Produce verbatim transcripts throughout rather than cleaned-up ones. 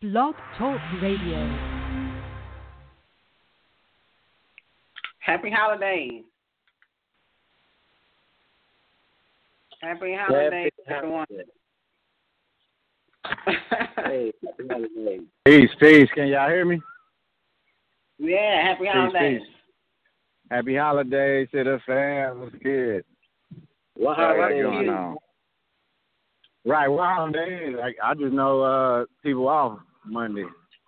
Blog Talk Radio. Happy holidays. Happy holidays, everyone. Hey, peace, peace. Can y'all hear me? Yeah, happy holidays. Peace, peace. Happy holidays to the fam. What's good? What holidays going on? Right, what holidays? Like, I just know uh, people off Monday.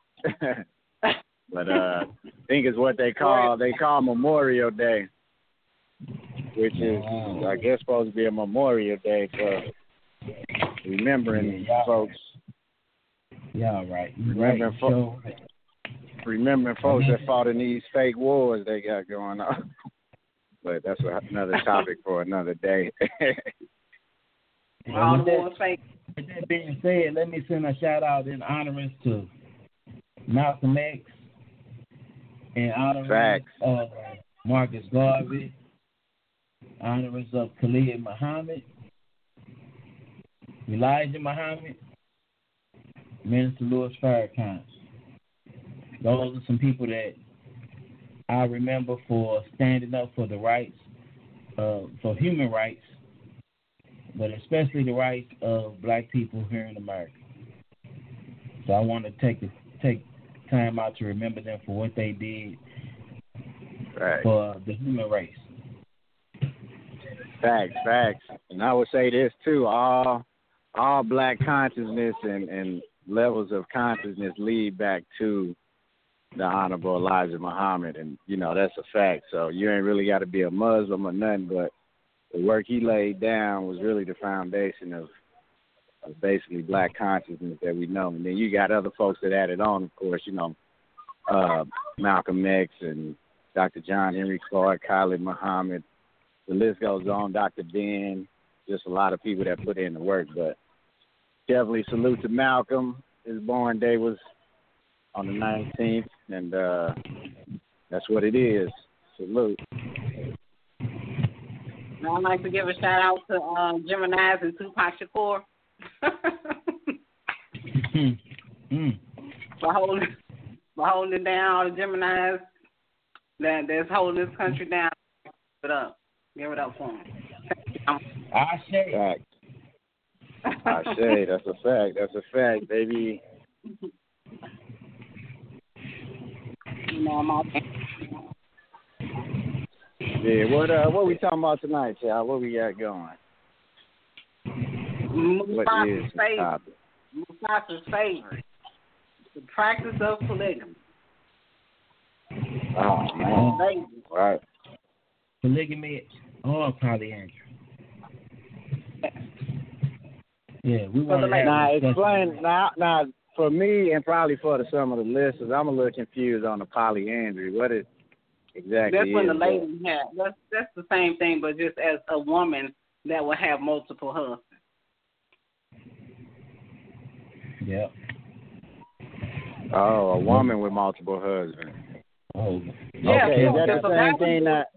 But uh, I think it's what they call they call Memorial Day, which is I guess supposed to be a Memorial Day for remembering yeah, folks. Yeah, right. Remembering, right. fo- so, remembering folks that fought in these fake wars they got going on. But that's another topic for another day. All the wars fake. With that being said, let me send a shout out in honorance to Malcolm X and honorance of Marcus Garvey, honorance of Khalid Muhammad, Elijah Muhammad, Minister Louis Farrakhan. Those are some people that I remember for standing up for the rights, uh, for human rights, but especially the rights of black people here in America. So I want to take the, take time out to remember them for what they did right. for the human race. Facts, facts. And I would say this too, all all black consciousness and, and levels of consciousness lead back to the Honorable Elijah Muhammad, and you know, that's a fact. So you ain't really got to be a Muslim or nothing, but the work he laid down was really the foundation of, of basically black consciousness that we know. And then you got other folks that added on, of course, you know, uh, Malcolm X and Doctor John Henry Clark, Khalid Muhammad. The list goes on, Doctor Ben, just a lot of people that put in the work. But definitely salute to Malcolm. His born day was on the nineteenth, and uh, that's what it is. Salute. I'd like to give a shout out to um, Gemini's and Tupac Shakur mm. for holding for holding down all the Gemini's that that's holding this country down. Give it up, give it up for them. I say, fact. I say that's a fact. That's a fact, baby. You know, my. Yeah, what uh, what we talking about tonight, y'all? What we got going? What is the topic? Mufasa's favorite, the practice of polygamy. Oh man, right. Polygamy or polyandry. Yeah, we want to now explain now. Now, for me and probably for the, some of the listeners, I'm a little confused on the polyandry. What is exactly? That's when the is lady had. That's that's the same thing, but just as a woman that will have multiple husbands. Yeah. Oh, a woman with multiple husbands. Oh. Yeah, okay, yeah, is that yeah, the so same that thing that?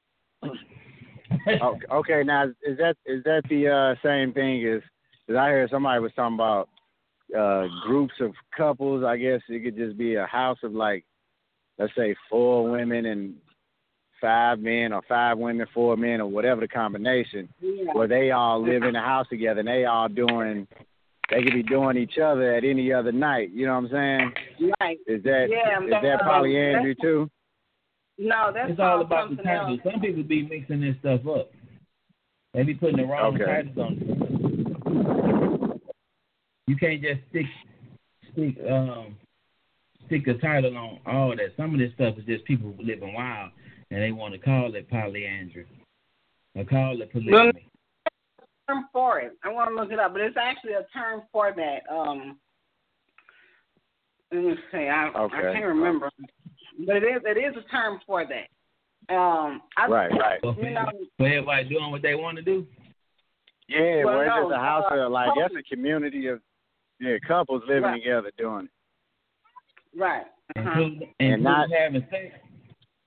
okay, okay, now is that is that the uh, same thing as? Because I heard somebody was talking about uh, groups of couples. I guess it could just be a house of like, let's say four women and five men, or five women, four men, or whatever the combination, yeah. where they all live in a house together and they all doing. They could be doing each other at any other night. You know what I'm saying? Right. Is that yeah, is that polyandry too? No, that's it's all about the titles. Some people be mixing this stuff up. They be putting the wrong okay. titles on it. You can't just stick stick um stick a title on all that. Some of this stuff is just people living wild and they want to call it polyandry or call it polygamy. Term for it. I want to look it up, but it's actually a term for that. Um, let me see. I, okay. I can't remember, but it is it is a term for that. Um, I, right, right. You know, for everybody doing what they want to do. Yeah, well, well, it's no, just a house uh, of like that's a community of yeah couples living right. together doing it. Right. Uh-huh. And, and not having sex.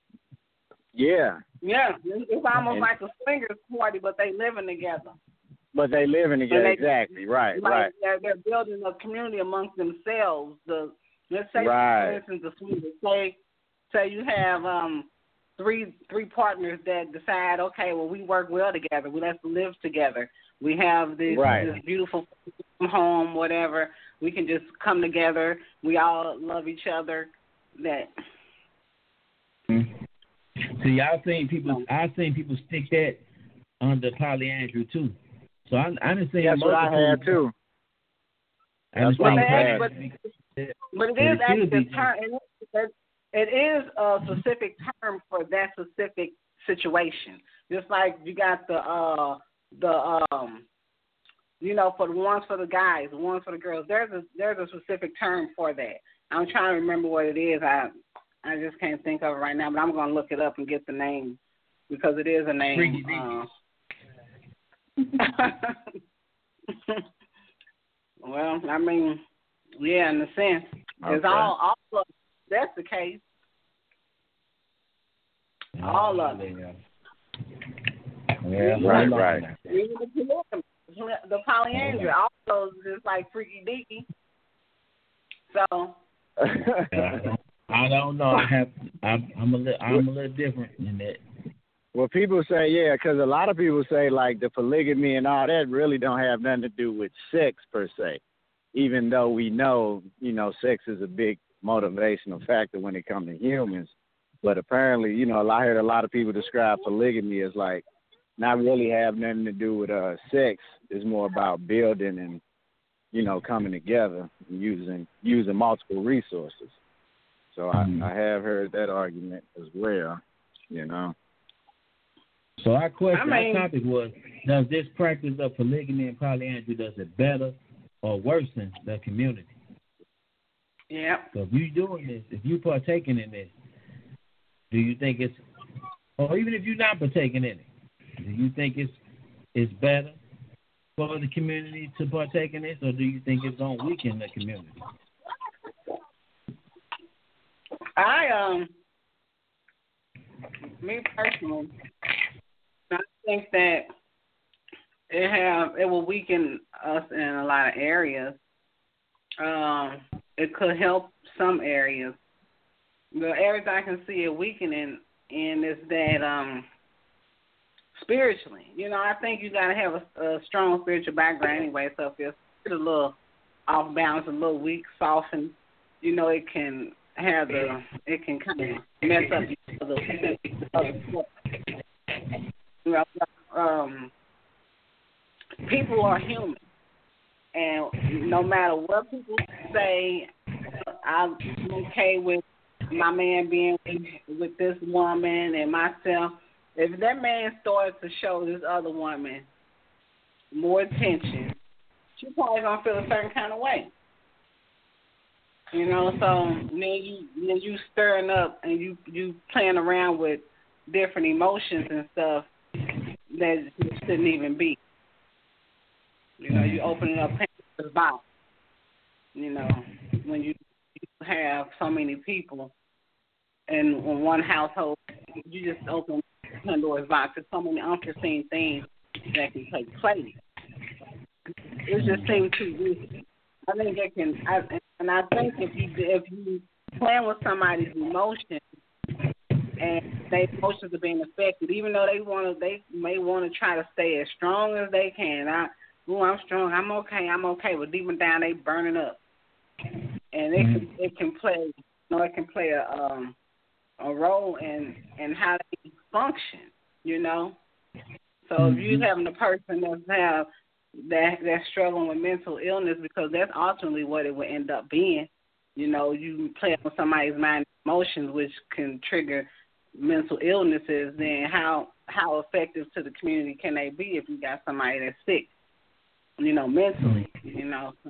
Yeah. Yeah, it's almost and, like a swingers party, but they living together. But they living together, they, exactly. Right, like, right. They're, they're building a community amongst themselves. The let's say, right. for instance, the Swedish, say, say you have um three three partners that decide, okay, well, we work well together. We let's live together. We have this, right. this beautiful home, whatever. We can just come together. We all love each other. That. Mm-hmm. See, I've seen people. I've seen people stick that under polyandry too. So I, I didn't say that's what I had too. That's what I had. But, but it is actually a term. It, it is a specific term for that specific situation. Just like you got the uh the um you know for the ones for the guys, the ones for the girls. There's a there's a specific term for that. I'm trying to remember what it is. I I just can't think of it right now, but I'm gonna look it up and get the name because it is a name. Well, I mean, yeah, in a sense, it's okay. all, all of that's the case. All of it. Yeah, right, right. Even the, the polyandry, also just like freaky deaky. So. I don't know. I have. I'm, I'm a little. I'm a little different in that. Well, people say, yeah, because a lot of people say, like, the polygamy and all that really don't have nothing to do with sex, per se, even though we know, you know, sex is a big motivational factor when it comes to humans. But apparently, you know, I heard a lot of people describe polygamy as, like, not really have nothing to do with uh, sex. It's more about building and, you know, coming together and using, using multiple resources. So I, mm-hmm. I have heard that argument as well, you know. So our question, I mean, our topic was, does this practice of polygamy and polyandry, does it better or worsen the community? Yeah. So if you're doing this, if you're partaking in this, do you think it's, or even if you're not partaking in it, do you think it's it's better for the community to partake in this, or do you think it's going to weaken the community? I, um, me personally, I think that it have it will weaken us in a lot of areas. Um, it could help some areas. The areas I can see it weakening in is that um, spiritually. You know, I think you got to have a, a strong spiritual background anyway. So if it's a little off balance, a little weak, softened, you know, it can have the it can kind of mess up the other stuff. You know, um, people are human, and no matter what people say, I'm okay with my man being with, with this woman and myself. If that man starts to show this other woman more attention, she's probably gonna feel a certain kind of way. You know, so then you then you stirring up and you you playing around with different emotions and stuff that shouldn't even be. You know, you opening up Pandora's box. You know, when you, you have so many people in one household, you just open Pandora's box. There's so many unforeseen things that can take place. It just seems too risky. I think it can, I, and I think if you if you playing with somebody's emotions and their emotions are being affected, even though they want to, they may want to try to stay as strong as they can. I, oh, I'm strong. I'm okay. I'm okay. But deep down, they burning up, and it can it can play, you know, it can play a um a role in in how they function. You know, so mm-hmm. if you having a person that's have that that's struggling with mental illness, because that's ultimately what it would end up being. You know, you play with somebody's mind and emotions, which can trigger mental illnesses. Then how how effective to the community can they be if you got somebody that's sick? You know, mentally. You know. So.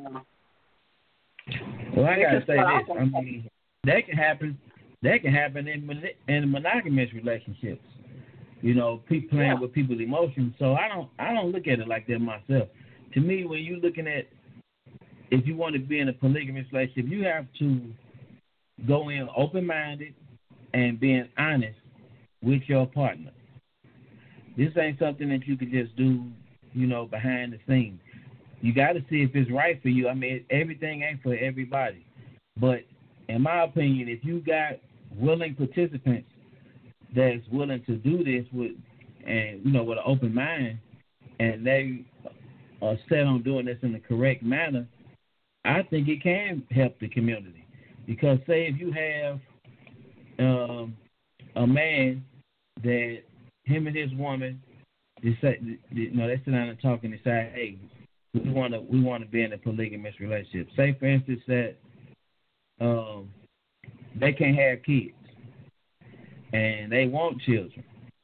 Well, I gotta say this. I mean, that can happen. That can happen in in monogamous relationships. You know, people playing yeah. with people's emotions. So I don't I don't look at it like that myself. To me, when you're looking at, if you want to be in a polygamous relationship, you have to go in open-minded and being honest with your partner. This ain't something that you could just do you know, behind the scenes. You got to see if it's right for you. I mean, everything ain't for everybody. But in my opinion, if you got willing participants that's willing to do this with, and you know, with an open mind, and they are set on doing this in the correct manner, I think it can help the community. Because say if you have um, a man that him and his woman decide, you know, they sit down and talk and decide, hey, we want to we want to be in a polygamous relationship. Say for instance that um, they can't have kids and they want children,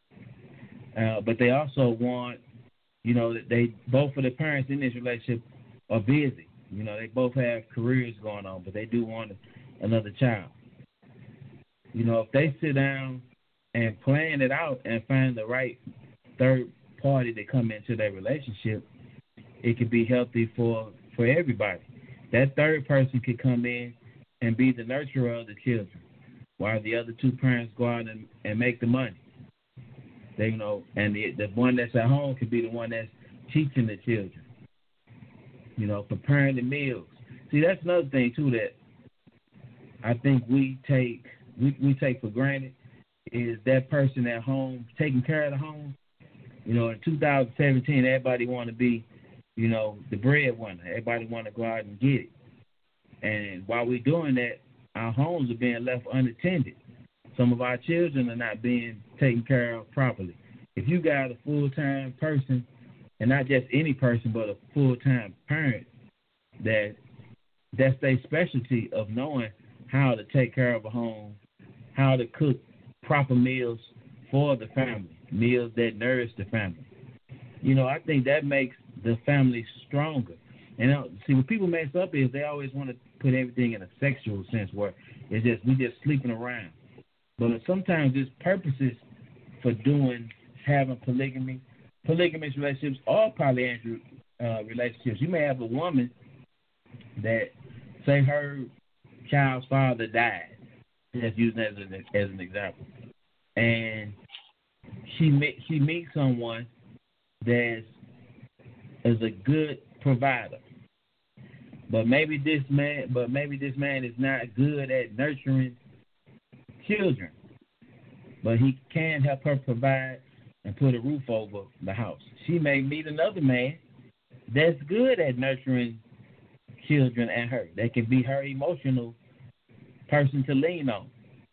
uh, but they also want, you know, that they both of the parents in this relationship are busy. You know, they both have careers going on, but they do want another child. You know, if they sit down and plan it out and find the right third party to come into their relationship, it could be healthy for, for everybody. That third person could come in and be the nurturer of the children, while the other two parents go out and, and make the money. They, you know, and the, the one that's at home could be the one that's teaching the children, you know, preparing the meals. See, that's another thing, too, that I think we take we, we take for granted is that person at home taking care of the home. You know, in two thousand seventeen, everybody want to be, you know, the breadwinner. Everybody want to go out and get it. And while we're doing that, our homes are being left unattended. Some of our children are not being taken care of properly. If you got a full-time person, and not just any person, but a full-time parent, that that's their specialty of knowing how to take care of a home, how to cook proper meals for the family, meals that nourish the family. You know, I think that makes the family stronger. And uh, see, what people mess up is they always want to put everything in a sexual sense where it's just we just sleeping around. But sometimes there's purposes for doing, having polygamy, polygamous relationships, or polyandrous uh, relationships. You may have a woman that, say her child's father died, just using that as an, as an example, and she meet, she meets someone that is a good provider. But maybe this man, but maybe this man is not good at nurturing children, but he can help her provide and put a roof over the house. She may meet another man that's good at nurturing children and her. That can be her emotional person to lean on.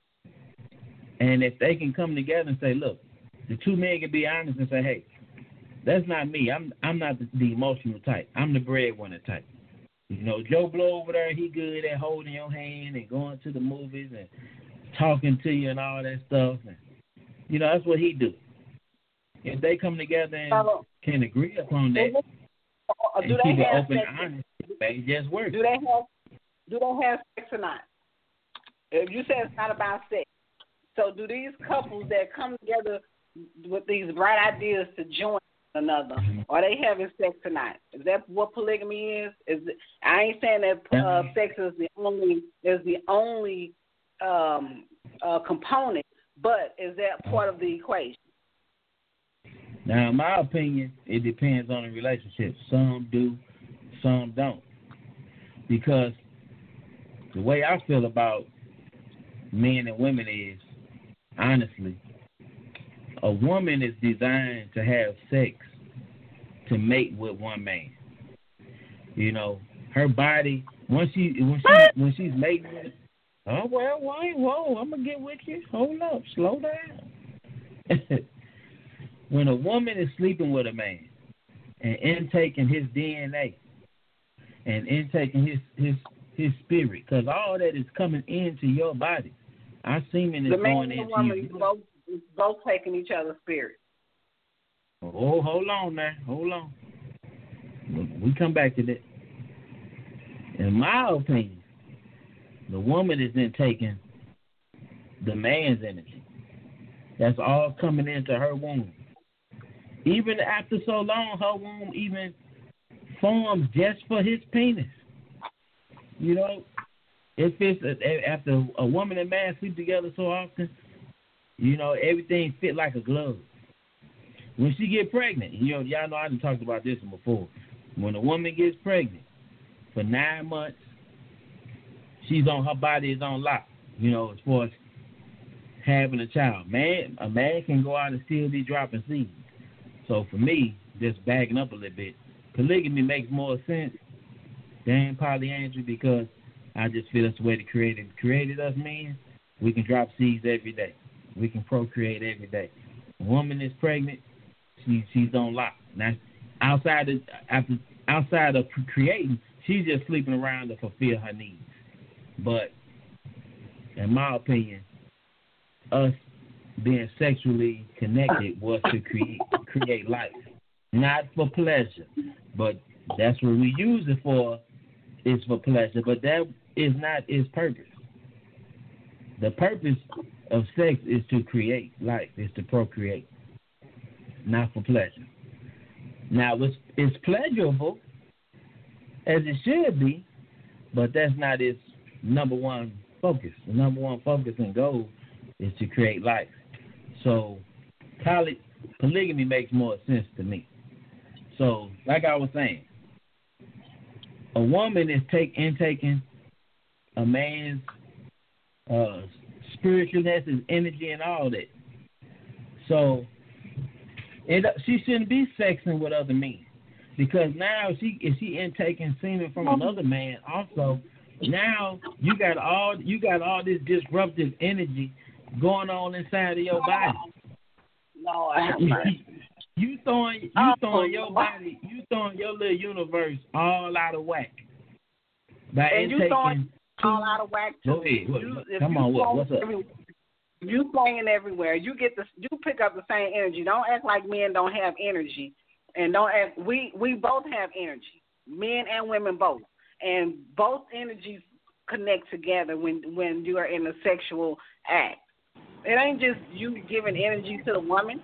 And if they can come together and say, look, the two men can be honest and say, hey, that's not me. I'm I'm not the, the emotional type. I'm the breadwinner type. You know, Joe Blow over there, he good at holding your hand and going to the movies and talking to you and all that stuff. And, you know, that's what he do. If they come together and uh, can agree upon that uh, and keep it open and honest, it may just work. Do they have do they have sex or not? If you say it's not about sex, so do these couples that come together with these bright ideas to join another, are they having sex or not? Is that what polygamy is? Is it, I ain't saying that uh, sex is the only is the only um, uh, component, but is that part of the equation? Now, in my opinion, it depends on the relationship. Some do, some don't. Because the way I feel about men and women is, honestly, a woman is designed to have sex to mate with one man. You know, her body, once she when she when she's mating with, oh well, whoa, whoa, I'm gonna get with you. Hold up, slow down. When a woman is sleeping with a man and intaking his D N A and intaking his his his spirit, because all that is coming into your body, our semen is the man going and the into woman you. Both, both taking each other's spirit. Oh, hold on now, hold on. We come back to that. In my opinion, the woman is then taking the man's energy. That's all coming into her womb. Even after so long, her womb even forms just for his penis. You know, if it's a, after a woman and man sleep together so often, you know, everything fit like a glove. when she get pregnant, you know, y'all know I done talked about this one before. When a woman gets pregnant for nine months, she's on her body is on lock. You know, as far as having a child, man, a man can go out and still be dropping seeds. So for me, just backing up a little bit, polygamy makes more sense than polyandry because I just feel that's the way the Creator created us, men. We can drop seeds every day. We can procreate every day. A woman is pregnant, she she's on lock. Now, outside of after outside of creating, she's just sleeping around to fulfill her needs. But in my opinion, us being sexually connected was to create create life, not for pleasure, but that's what we use it for. Is for pleasure, but that is not its purpose. The purpose of sex is to create life, is to procreate, not for pleasure. Now, it's, it's pleasurable, as it should be, but that's not its number one focus. The number one focus and goal is to create life. So, poly, polygamy makes more sense to me. So, like I was saying, a woman is take, intaking a man's uh, spiritualness, his energy, and all that. So it, she shouldn't be sexing with other men because now she if she intaking semen from another man, also now you got all you got all this disruptive energy going on inside of your body. No, I haven't. You throwing you oh, throwing your body, you throwing your little universe all out of whack. By and you throwing all out of whack too. Go ahead. What, you, come on, what, what's up? You playing everywhere. You get the you pick up the same energy. Don't act like men don't have energy, and don't act. We we both have energy, men and women both, and both energies connect together when when you are in a sexual act. It ain't just you giving energy to the woman.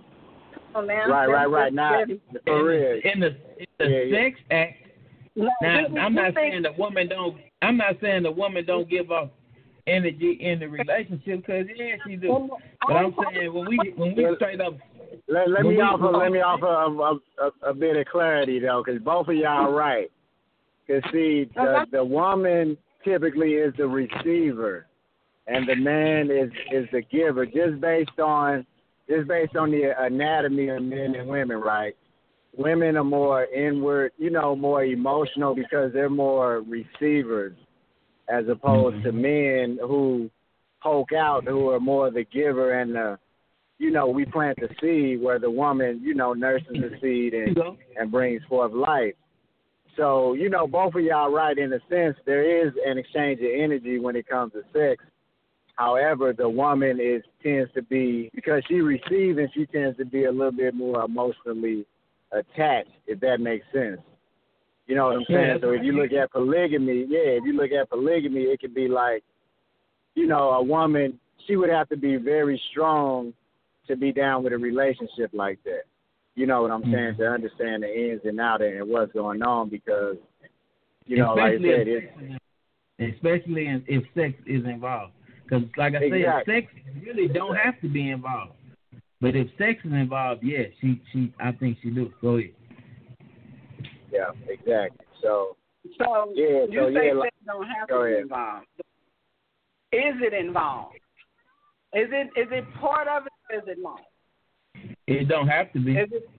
Oh, now, right, right, right. Now, for real. In the, in the yeah, sex yeah. act. No, now, you, I'm you not think, saying the woman don't. I'm not saying the woman don't give off energy in the relationship because yeah, she do. But I'm saying when we when we straight up. Let, let me we, offer let me offer a, a, a bit of clarity though, because both of y'all are right. Because see, the, the woman typically is the receiver, and the man is is the giver, just based on. Just based on the anatomy of men and women, right? Women are more inward, you know, more emotional because they're more receivers as opposed to men who poke out, who are more the giver and the, you know, we plant the seed where the woman, you know, nurses the seed and, and brings forth life. So, you know, both of y'all right in a sense. There is an exchange of energy when it comes to sex. However, the woman is tends to be, because she receives and she tends to be a little bit more emotionally attached, if that makes sense. You know what I'm saying? Yeah, so if you look at polygamy, yeah, if you look at polygamy, it could be like, you know, a woman, she would have to be very strong to be down with a relationship like that. You know what I'm mm-hmm. saying? To understand the ins and outs and what's going on because, you know, especially like I said, if, it's... Especially if sex is involved. Because, like I exactly. said, sex really don't have to be involved. But if sex is involved, yeah, she, she, I think she do. Go ahead. Yeah, exactly. So, so yeah, you so, say yeah, sex don't have go to be ahead. involved. Is it involved? Is it is it part of it or is it not? It don't have to be. Is it,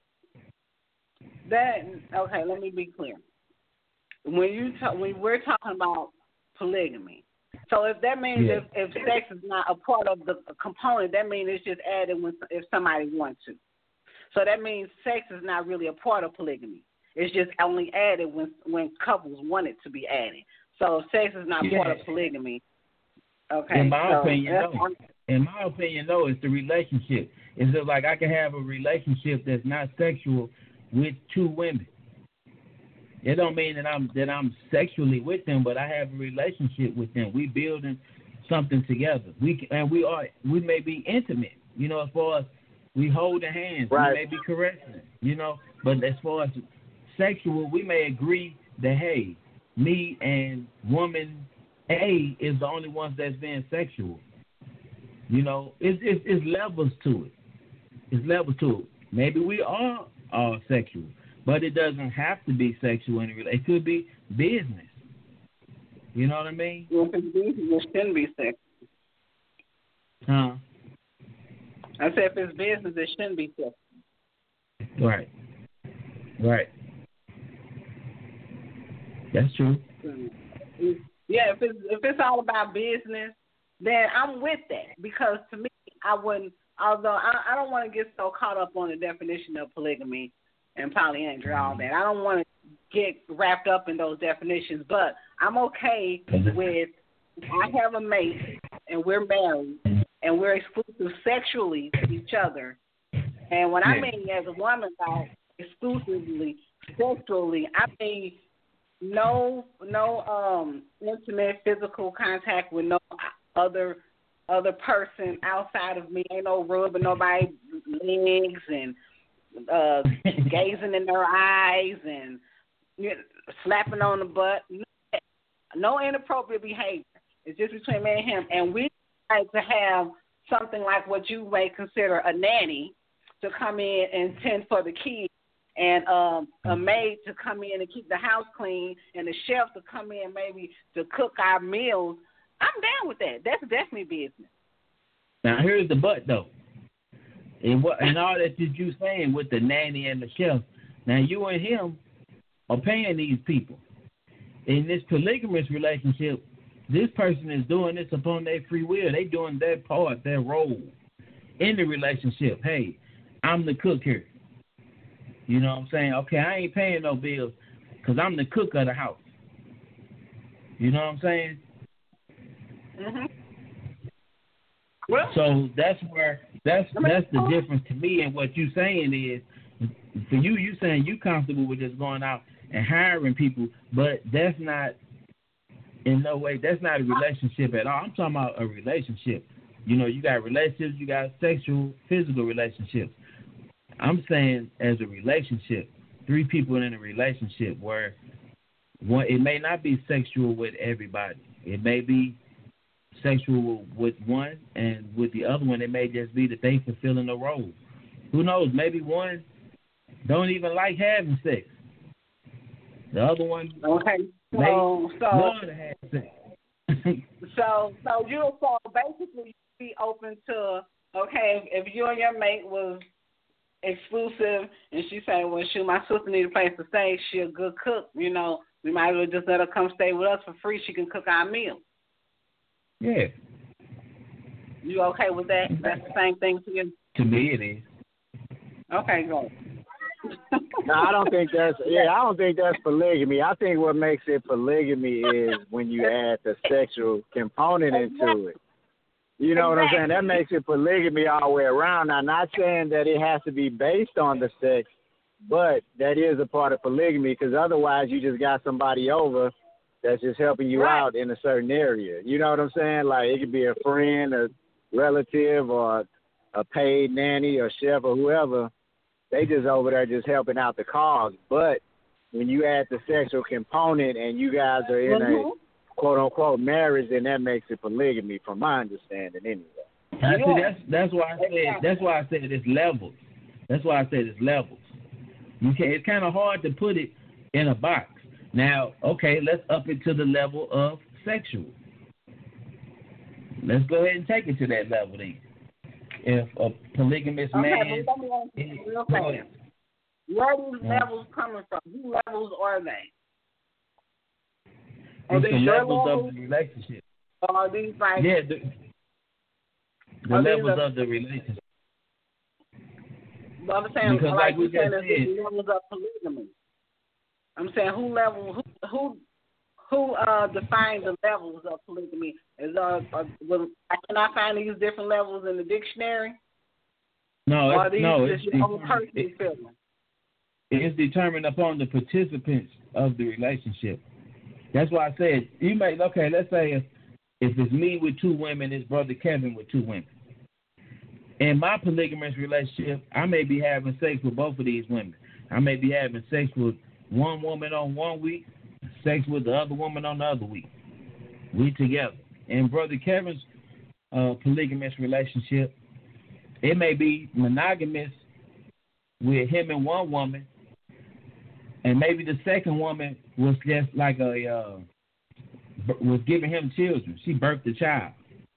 that okay, let me be clear. When you talk, when we're talking about polygamy, so if that means yeah. if, if sex is not a part of the component, that means it's just added when if somebody wants to. So that means sex is not really a part of polygamy. It's just only added when when couples want it to be added. So sex is not yeah. part of polygamy. Okay. In my so opinion, no. In my opinion, no. It's the relationship. It's just like I can have a relationship that's not sexual with two women. It don't mean that I'm that I'm sexually with them, but I have a relationship with them. We building something together. We can, and we are we may be intimate, you know, as far as we holding hands, right. we may be caressing, you know. But as far as sexual, we may agree that hey, me and woman A is the only ones that's being sexual. You know, it's it's, it's levels to it. It's levels to it. Maybe we are all sexual, but it doesn't have to be sexual in a relationship. It could be business. You know what I mean? Well, if it's business, it shouldn't be sexual. Huh? I said if it's business, it shouldn't be sexual. Right. Right. That's true. Yeah, if it's if it's all about business, then I'm with that, because to me, I wouldn't. Although I, I don't want to get so caught up on the definition of polygamy and polyandry, all that. I don't want to get wrapped up in those definitions, but I'm okay with I have a mate and we're married and we're exclusive sexually to each other. And when I mean as a woman by exclusively sexually, I mean no no um intimate physical contact with no other other person outside of me. Ain't no rubbing nobody's legs and uh, gazing in their eyes and you know, slapping on the butt. No inappropriate behavior. It's just between me and him. And we like to have something like what you may consider a nanny to come in and tend for the kids, and um, a maid to come in and keep the house clean, and the chef to come in maybe to cook our meals. I'm down with that. That's definitely business. Now, here's the but, though. And what and all that that you saying with the nanny and the chef, now you and him are paying these people. In this polygamous relationship, this person is doing this upon their free will. They doing their part, their role in the relationship. Hey, I'm the cook here. You know what I'm saying? Okay, I ain't paying no bills because I'm the cook of the house. You know what I'm saying? Mm-hmm. Well, so that's where that's that's the difference to me. And what you saying is, for you, you saying you comfortable with just going out and hiring people, but that's not in no way. That's not a relationship at all. I'm talking about a relationship. You know, you got relationships, you got sexual, physical relationships. I'm saying as a relationship, three people in a relationship where one, it may not be sexual with everybody. It may be sexual with one, and with the other one, it may just be that they fulfilling a role. Who knows? Maybe one don't even like having sex. The other one okay. So, may so, want to have sex. so, so you so basically you be open to okay if, if you and your mate was exclusive, and she saying, well, shoot, my sister need a place to stay. She a good cook. You know, we might as well just let her come stay with us for free. She can cook our meals. Yeah. You okay with that? That's the same thing to you? To me, it is. Okay, go. No, I don't think that's yeah. I don't think that's polygamy. I think what makes it polygamy is when you add the sexual component into it. You know what I'm saying? That makes it polygamy all the way around. Now, not saying that it has to be based on the sex, but that is a part of polygamy, because otherwise you just got somebody over that's just helping you right. out in a certain area. You know what I'm saying? Like it could be a friend, a relative, or a paid nanny or chef or whoever. They just over there just helping out the cause. But when you add the sexual component and you guys are in mm-hmm. a quote-unquote marriage, then that makes it polygamy from my understanding anyway. Yeah. See, that's, that's why I said that's why I said it's levels. That's why I said it's levels. You can, it's kind of hard to put it in a box. Now, okay, let's up it to the level of sexual. Let's go ahead and take it to that level then. If a polygamous okay, man... But let me ask you real fast. Where are these yeah. levels coming from? Whose levels are they? Are it's these the your levels levels? of the relationship. Or are these like... Yeah, the, the levels a, of the relationship. But I'm saying, because like, like we you saying, just it's said, the levels of polygamy. I'm saying who level who who who uh defines the levels of polygamy? Is uh, uh will, can I find these different levels in the dictionary? No, or are these no, just it's your own personal it, feeling? It's determined upon the participants of the relationship. That's why I said you may okay. Let's say if if it's me with two women, it's brother Kevin with two women. In my polygamous relationship, I may be having sex with both of these women. I may be having sex with one woman on one week, sex with the other woman on the other week. We together. In brother Kevin's uh, polygamous relationship, it may be monogamous with him and one woman, and maybe the second woman was just like a uh, was giving him children. She birthed a child,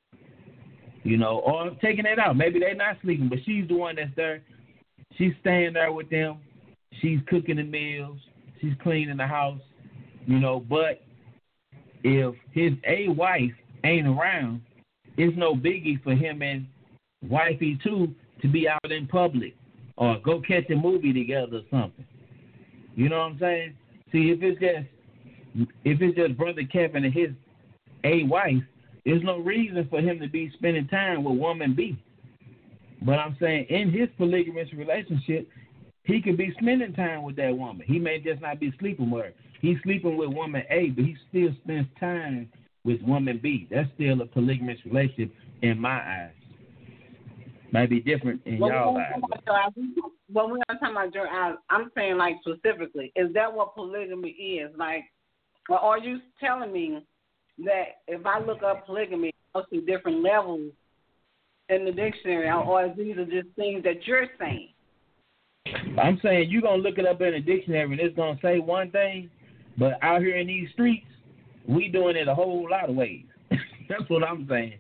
you know, or taking it out. Maybe they're not sleeping, but she's the one that's there. She's staying there with them. She's cooking the meals. She's cleaning the house, you know. But if his A wife ain't around, it's no biggie for him and wifey too to be out in public or go catch a movie together or something. You know what I'm saying? See, if it's just if it's just brother Kevin and his A wife, there's no reason for him to be spending time with woman B. But I'm saying in his polygamous relationship, he could be spending time with that woman. He may just not be sleeping with her. He's sleeping with woman A, but he still spends time with woman B. That's still a polygamous relationship in my eyes. Might be different in well, y'all eyes. Well, we're not talking about your eyes. I'm saying, like, specifically, is that what polygamy is? Like, or are you telling me that if I look up polygamy, I'll see different levels in the dictionary, or these are just things that you're saying? I'm saying you're going to look it up in the dictionary and it's going to say one thing, but out here in these streets, we doing it a whole lot of ways. That's what I'm saying.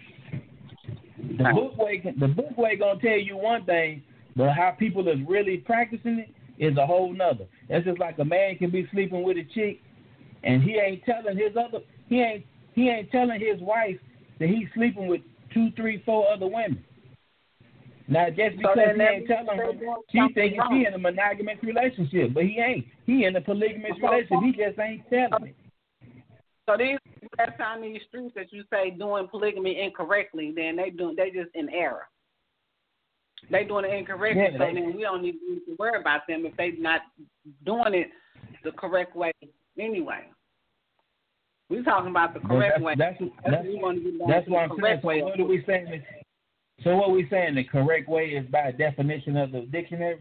The book way, the book way going to tell you one thing, but how people is really practicing it is a whole nother. That's just like a man can be sleeping with a chick, and he ain't telling his other, he ain't he ain't telling his wife that he's sleeping with two, three, four other women. Now, just because so he ain't telling her, she thinking she in a monogamous relationship, but he ain't. He in a polygamous relationship. He just ain't telling it. So these that's on these streets that you say doing polygamy incorrectly, then they doing they just in error. They doing it incorrectly, yeah, so they, then we don't need to worry about them if they not doing it the correct way anyway. We're talking about the correct that's, way. That's, that's, that's, that's what I'm saying. So what are we saying? So what we saying? The correct way is by definition of the dictionary.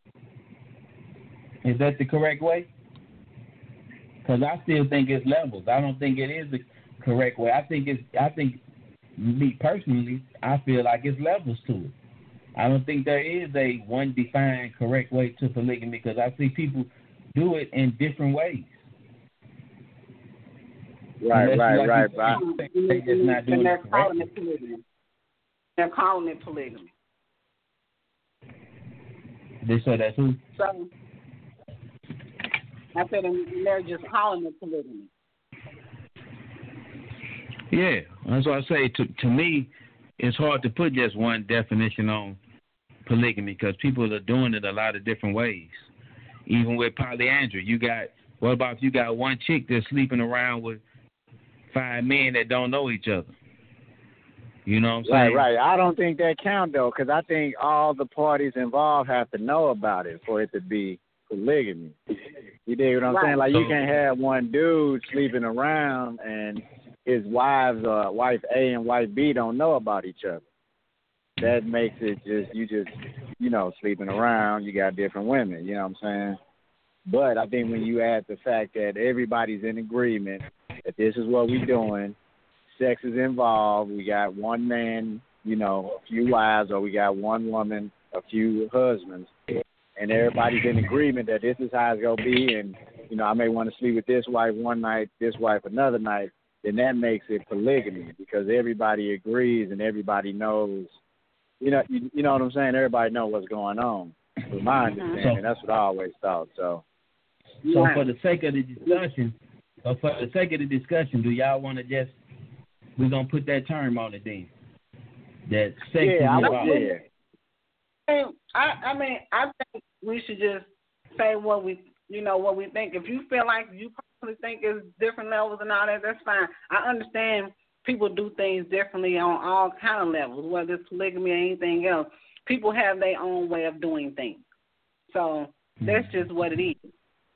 Is that the correct way? Because I still think it's levels. I don't think it is the correct way. I think it's. I think me personally, I feel like it's levels to it. I don't think there is a one defined correct way to polygamy because I see people do it in different ways. Right, right, like right. You, they, they just not doing and they're it calling it polygamy. They're calling it polygamy. They say that too. So I said they're just calling it polygamy. Yeah, that's what I say. To to me, it's hard to put just one definition on polygamy because people are doing it a lot of different ways. Even with polyandry, you got what about if you got one chick that's sleeping around with five men that don't know each other? You know what I'm saying? Right, right. I don't think that count though, because I think all the parties involved have to know about it for it to be polygamy. You dig what I'm right. saying? Like, you can't have one dude sleeping around and his wives, uh, wife A and wife B, don't know about each other. That makes it just, you just, you know, sleeping around, you got different women, you know what I'm saying? But I think when you add the fact that everybody's in agreement that this is what we're doing, sex is involved, we got one man, you know, a few wives, or we got one woman, a few husbands, and everybody's in agreement that this is how it's going to be, and, you know, I may want to sleep with this wife one night, this wife another night, then that makes it polygamy because everybody agrees and everybody knows, you know, you, you know what I'm saying? Everybody knows what's going on. From my understanding, so, that's what I always thought. So, so for the sake of the discussion, or for the sake of the discussion, do y'all want to just, we're going to put that term on it then? That sex yeah, is involved. Yeah. I, I mean, I think we should just say what we, you know, what we think. If you feel like you personally think it's different levels and all that, that's fine. I understand people do things differently on all kind of levels, whether it's polygamy or anything else. People have their own way of doing things. So that's just what it is.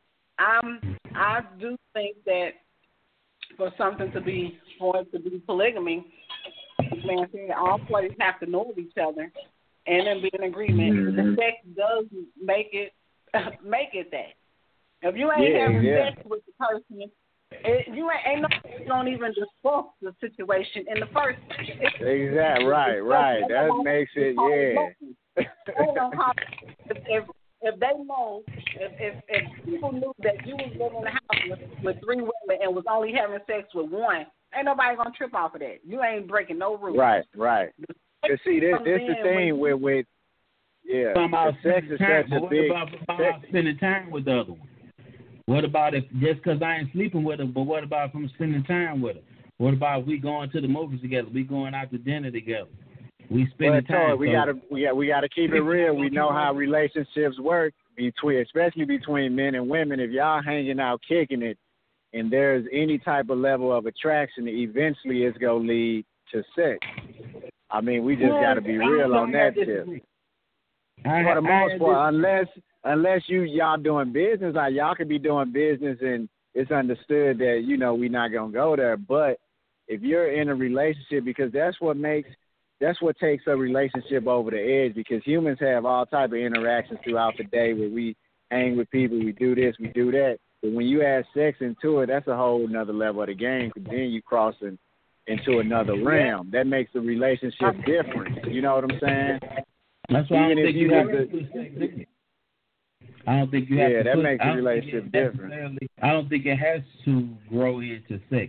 Um, I do think that for something to be, for it to be polygamy, man, all parties have to know of each other and then be in agreement. Mm-hmm. The sex does make it make it that. If you ain't yeah, having yeah. sex with the person, it, you ain't, ain't no, you don't even discuss the situation in the first place. Exactly, right, right. That makes it, yeah. if, if if they know, if, if if people knew that you was living in the house with, with three women and was only having sex with one, ain't nobody gonna trip off of that. You ain't breaking no rules. Right, right. You see, this this the thing with with yeah. About sex is time, such a what big. about, about spending time with the other one? What about if just because I ain't sleeping with her? But what about if I'm spending time with her? What about if we going to the movies together? We going out to dinner together? We spending But, time. we so gotta we got we gotta keep it real. We know how relationships work between, especially between men and women. If y'all hanging out kicking it, and there's any type of level of attraction, eventually it's gonna lead to sex. I mean, we just gotta be real on that tip. For the most part, unless unless you y'all doing business, like y'all could be doing business and it's understood that, you know, we're not gonna go there. But if you're in a relationship, because that's what makes that's what takes a relationship over the edge, because humans have all type of interactions throughout the day where we hang with people, we do this, we do that. But when you add sex into it, that's a whole nother level of the game, because then you crossing into another realm. That makes the relationship different. You know what I'm saying? That's why Even I don't think you you have was to put sex. I don't think you have yeah, to that put, makes the relationship different. I don't think it has to grow into sex.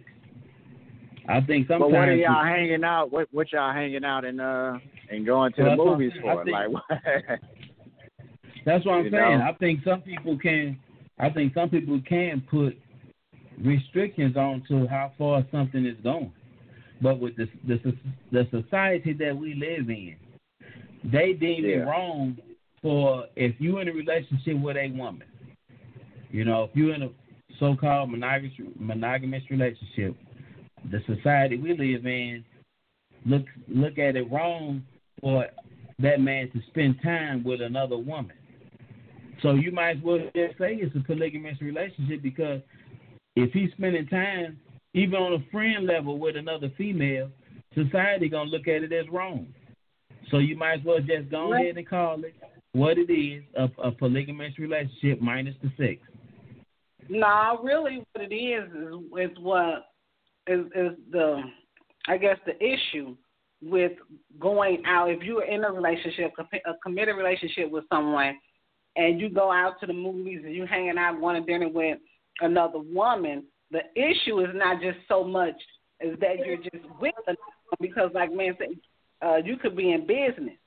I think sometimes. But what are y'all hanging out? What what y'all hanging out and uh and going to well, the movies for? think, like what? That's what I'm you saying. know? I think some people can. I think some people can put restrictions on to how far something is going. But with the the the society that we live in, they deem yeah. it wrong for if you're in a relationship with a woman. You know, if you're in a so-called monogamous monogamous relationship, the society we live in look look at it wrong for that man to spend time with another woman. So you might as well just say it's a polygamous relationship, because if he's spending time even on a friend level with another female, society gonna look at it as wrong. So you might as well just go ahead and call it what it is, a, a polygamous relationship minus the sex. No, really what it is is, is what is, is the, I guess, the issue with going out. If you're in a relationship, a committed relationship with someone, and you go out to the movies and you're hanging out, going to dinner with another woman, the issue is not just so much as that you're just with another woman, because, like man said, uh, you could be in business.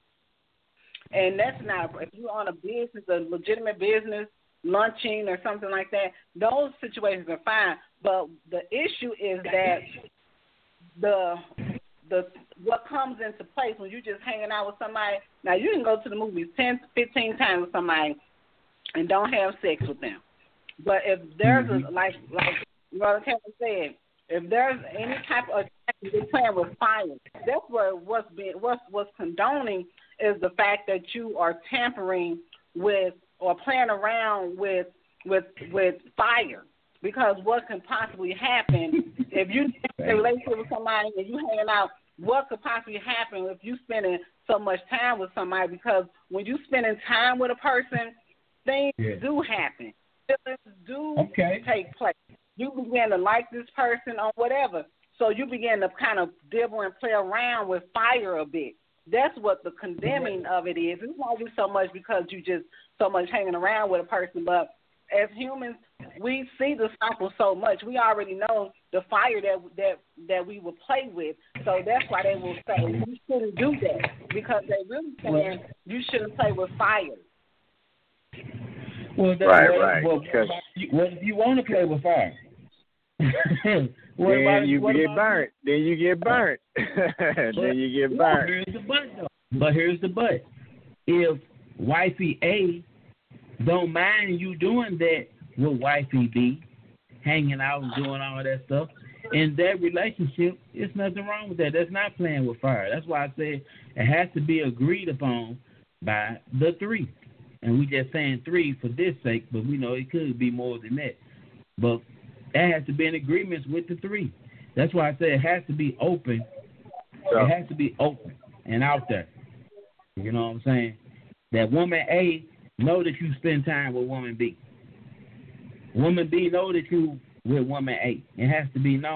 And that's not, if you're on a business, a legitimate business, lunching or something like that, those situations are fine. But the issue is that the the what comes into place when you're just hanging out with somebody. Now, you can go to the movies ten, fifteen times with somebody and don't have sex with them. But if there's mm-hmm. a, like like Brother Kevin said, if there's any type of they're playing with fire, that's what what's being what's what's condoning is the fact that you are tampering with or playing around with with with fire. Because what can possibly happen if you in a relationship with somebody and you hanging out? What could possibly happen if you spending so much time with somebody? Because when you spending time with a person, things yeah. do happen. Feelings do okay. take place. You begin to like this person or whatever, so you begin to kind of dibble and play around with fire a bit. That's what the condemning of it is. It's not just so much because you just so much hanging around with a person, but as humans, we see the cycle so much. We already know the fire that that that we will play with. So that's why they will say you shouldn't do that, because they really saying you shouldn't play with fire. Well, that, right, well, right. Well, what if you want to play with fire? then about, you get about, burnt. Then you get burnt. then you get burnt. Here's the but, though. But here's the but. If wifey A don't mind you doing that with wifey B, hanging out and doing all that stuff, in that relationship, there's nothing wrong with that. That's not playing with fire. That's why I said it has to be agreed upon by the three. And we just saying three for this sake, but we know it could be more than that. But that has to be in agreements with the three. That's why I said it has to be open. So, it has to be open and out there. You know what I'm saying? That woman A know that you spend time with woman B. Woman B know that you with woman A. It has to be known.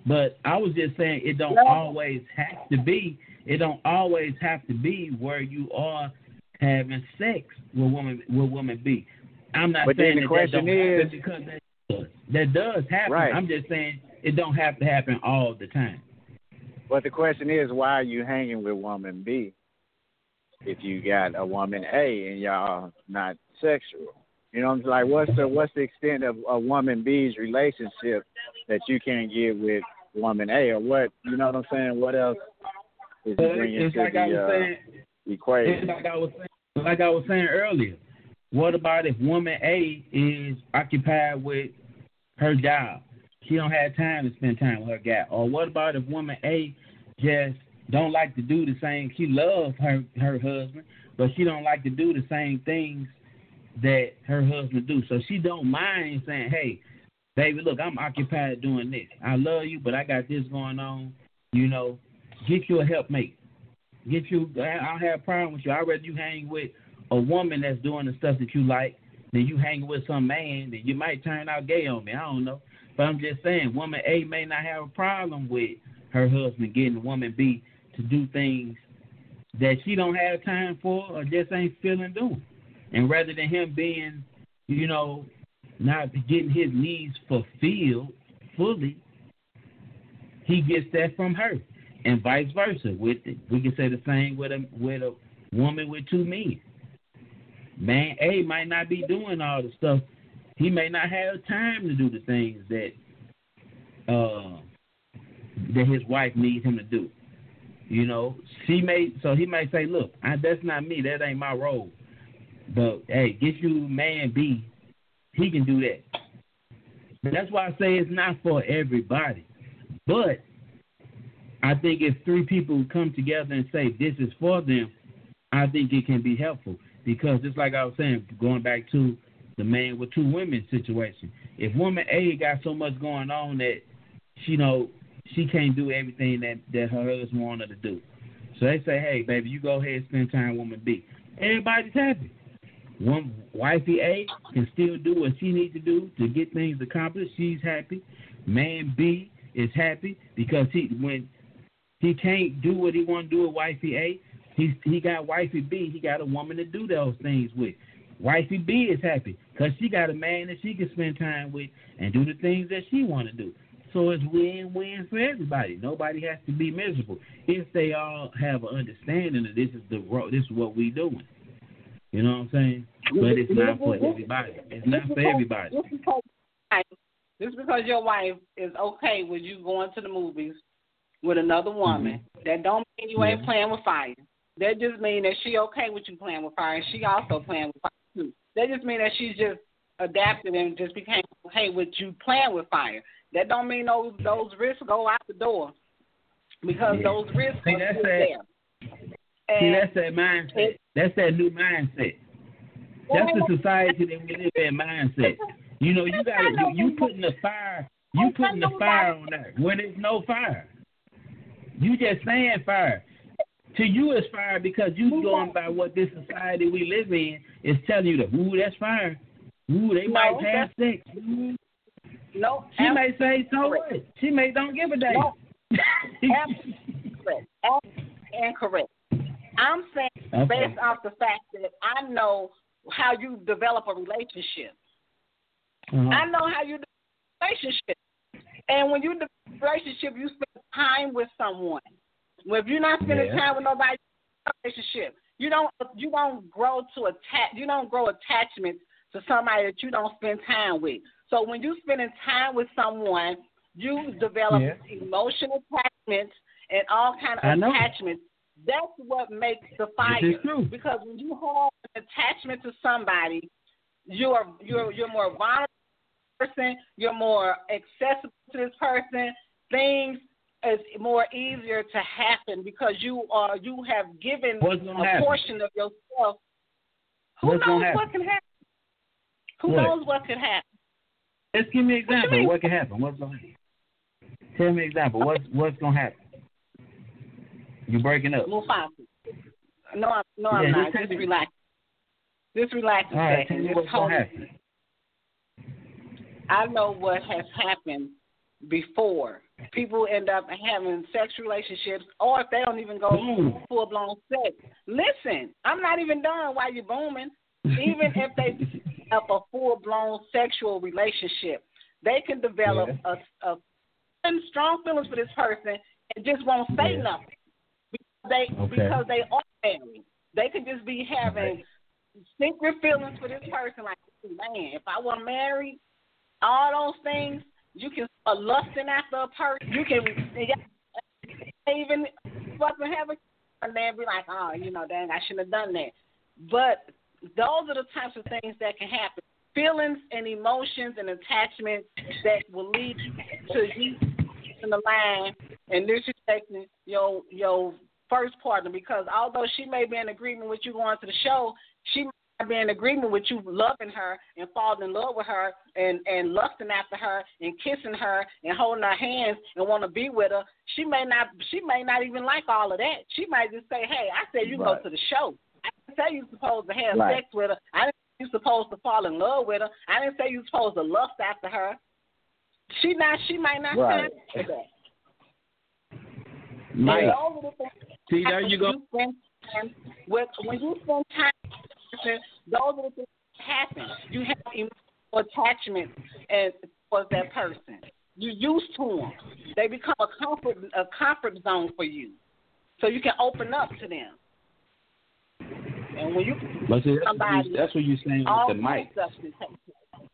But I was just saying it don't No. always have to be. It don't always have to be where you are having sex with woman with woman B. I'm not But saying then the that that question don't happen is- because that does. That does happen. Right. I'm just saying it don't have to happen all the time. But the question is, why are you hanging with woman B if you got a woman A and y'all not sexual? You know what I'm saying? Like, what's the what's the extent of a woman B's relationship that you can't get with woman A, or what? You know what I'm saying? What else is you bringing It's to like I the was uh, saying. equation? It's like I was saying, like I was saying earlier. What about if woman A is occupied with her job? She don't have time to spend time with her guy. Or what about if woman A just don't like to do the same? She loves her her husband, but she don't like to do the same things that her husband do. So she don't mind saying, "Hey, baby, look, I'm occupied doing this. I love you, but I got this going on. You know, get you a helpmate. Get you. I don't have a problem with you. I'd rather you hang with a woman that's doing the stuff that you like than you hanging with some man that you might turn out gay on me. I don't know. But I'm just saying, woman A may not have a problem with her husband getting woman B to do things that she don't have time for or just ain't feeling doing. And rather than him being, you know, not getting his needs fulfilled fully, he gets that from her, and vice versa. With it, we can say the same with a with a woman with two men. Man A might not be doing all the stuff. He may not have time to do the things that uh, that his wife needs him to do. You know, she may. So he may say, "Look, I, that's not me. That ain't my role." But hey, get you man B. He can do that. But that's why I say it's not for everybody. But I think if three people come together and say this is for them, I think it can be helpful. Because just like I was saying, going back to the man with two women situation, if woman A got so much going on that she know she can't do everything that, that her husband want her to do. So they say, hey, baby, you go ahead and spend time with woman B. Everybody's happy. One wifey A can still do what she needs to do to get things accomplished. She's happy. Man B is happy because he when he can't do what he want to do with wifey A, he he got wifey B. He got a woman to do those things with. Wifey B is happy because she got a man that she can spend time with and do the things that she want to do. So it's win-win for everybody. Nobody has to be miserable if they all have an understanding that this is the this is what we doing. You know what I'm saying? But it's not for everybody. It's not for everybody. Just because, just because your wife is okay with you going to the movies with another woman, mm-hmm. that don't mean you ain't yeah. playing with fire. That just mean that she okay with you playing with fire, and she also playing with fire too. That just mean that she's just adapted and just became okay with you playing with fire. That don't mean those those risks go out the door because yeah. those risks See, are still there. And See, that's that mindset. That's that new mindset. That's the society that we live in mindset. You know, you got you, you putting the fire, you putting the fire on there when there's no fire. You just saying fire. To you, it's fire because you going by what this society we live in is telling you that, ooh, that's fire. Ooh, they no, might have sex. Ooh. No, she ab- may say so correct. what? She may don't give a damn. No, absolutely correct. And correct. I'm saying okay. based off the fact that I know how you develop a relationship. Uh-huh. I know how you develop a relationship. And when you develop a relationship, you spend time with someone. Well, if you're not spending yeah. time with nobody in a relationship, you don't you don't grow to attach you don't grow attachment to somebody that you don't spend time with. So when you're spending time with someone, you develop yeah. emotional attachments and all kind of attachments. That's what makes the fire. Because when you have an attachment to somebody, you're you're you're more vulnerable person. You're more accessible to this person. Things is more easier to happen because you are you have given a happen? portion of yourself. Who What's knows what can happen? Who what? knows what can happen? Just give me an example. What, what can happen? What's going to happen? Tell me an example. What's what's going to happen? You're breaking up. Mufasa. No, I'm, no, yeah, I'm not. Just, just relax. Just relax a All right, second. tell me what's going to happen. I know what has happened before people end up having sex relationships, or if they don't even go Boom. full blown sex. Listen, I'm not even done while you're booming. Even if they have a full blown sexual relationship, they can develop Yeah. a, a strong feelings for this person and just won't say Yeah. nothing because they Okay. because they are married. They could just be having secret feelings for this person. Like, man, if I were married, all those things, you can start lusting after a person. You can even fucking have a and then be like, oh, you know, dang, I shouldn't have done that. But those are the types of things that can happen. Feelings and emotions and attachments that will lead to you in the line and disrespecting your your first partner, because although she may be in agreement with you going to the show, she might not be in agreement with you loving her and falling in love with her and, and lusting after her and kissing her and holding her hands and want to be with her. She may not she may not even like all of that. She might just say, hey, I said you Right. go to the show. I didn't say you're supposed to have Right. sex with her. I didn't say you're supposed to fall in love with her. I didn't say you're supposed to lust after her. She not she might not Right. say that. Mike, And those are the things see, there you go. spend time with, when you spend time with them, those are the things that happen. You have emotional attachment and towards that person. You used to them. They become a comfort a comfort zone for you, so you can open up to them. And when you But see, that's, what somebody, you, that's what you're saying all with the mic. stuff can take place.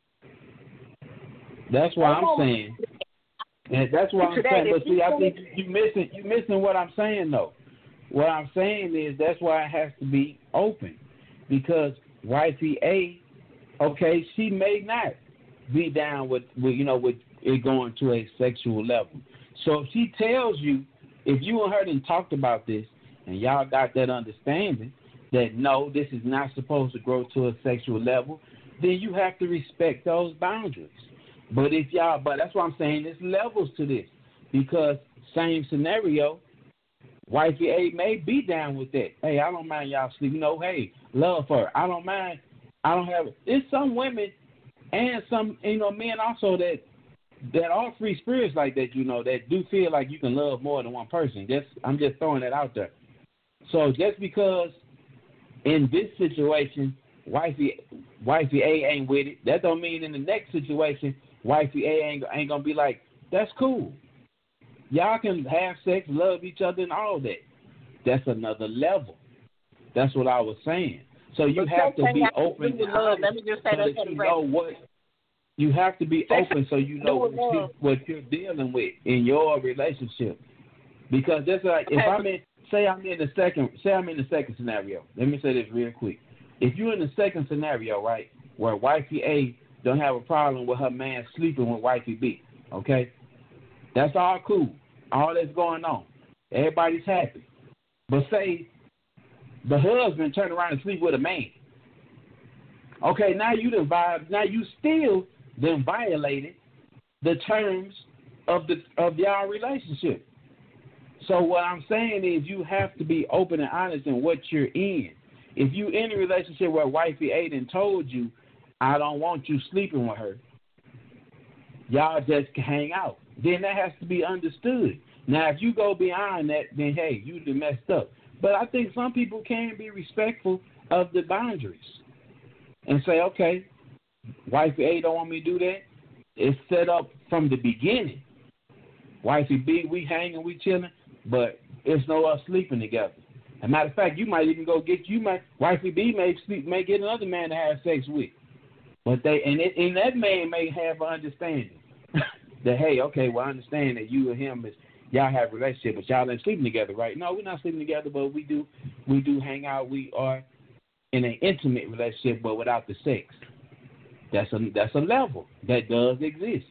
That's why I'm Hold on. saying. And that's what I'm Today, saying. if But see, you I think- think you missing you missing what I'm saying though. What I'm saying is that's why it has to be open, because wifey A, okay, she may not be down with, with you know with it going to a sexual level. So if she tells you, if you and her done talked about this and y'all got that understanding that no, this is not supposed to grow to a sexual level, then you have to respect those boundaries. But if y'all, but that's what I'm saying, there's levels to this, because same scenario, wifey A may be down with that. Hey, I don't mind y'all sleeping. You know, hey, love her. I don't mind. I don't have it. There's some women and some, you know, men also that that are free spirits like that, you know, that do feel like you can love more than one person. Just I'm just throwing that out there. So just because in this situation, wifey wifey A ain't with it, that don't mean in the next situation, wifey A ain't ain't gonna be like, that's cool. Y'all can have sex, love each other, and all that. That's another level. That's what I was saying. So you But have to sex be ain't got to open do with and love. honest Let me just say so that that for the you record. know what. You have to be Sex open so you know do with what, you, love. what you're dealing with in your relationship. Because that's like if Okay. I'm in, say I'm in the second, say I'm in the second scenario. Let me say this real quick. If you're in the second scenario, right, where wifey A don't have a problem with her man sleeping with wifey B, okay, that's all cool. All that's going on, everybody's happy. But say the husband turn around and sleep with a man. Okay, now you done vibe. Now you still then violated the terms of the of y'all relationship. So what I'm saying is you have to be open and honest in what you're in. If you in a relationship where wifey A done told you, I don't want you sleeping with her, y'all just hang out, then that has to be understood. Now, if you go beyond that, then, hey, you done messed up. But I think some people can be respectful of the boundaries and say, okay, wifey A don't want me to do that. It's set up from the beginning. Wifey B, we hanging, we chilling, but it's no us sleeping together. As a matter of fact, you might even go get, you might, wifey B may sleep, may get another man to have sex with. But they, and, it, and that man may have an understanding that, hey, okay, well, I understand that you and him is, y'all have a relationship, but y'all ain't sleeping together, right? No, we're not sleeping together, but we do, we do hang out. We are in an intimate relationship, but without the sex. That's a that's a level that does exist.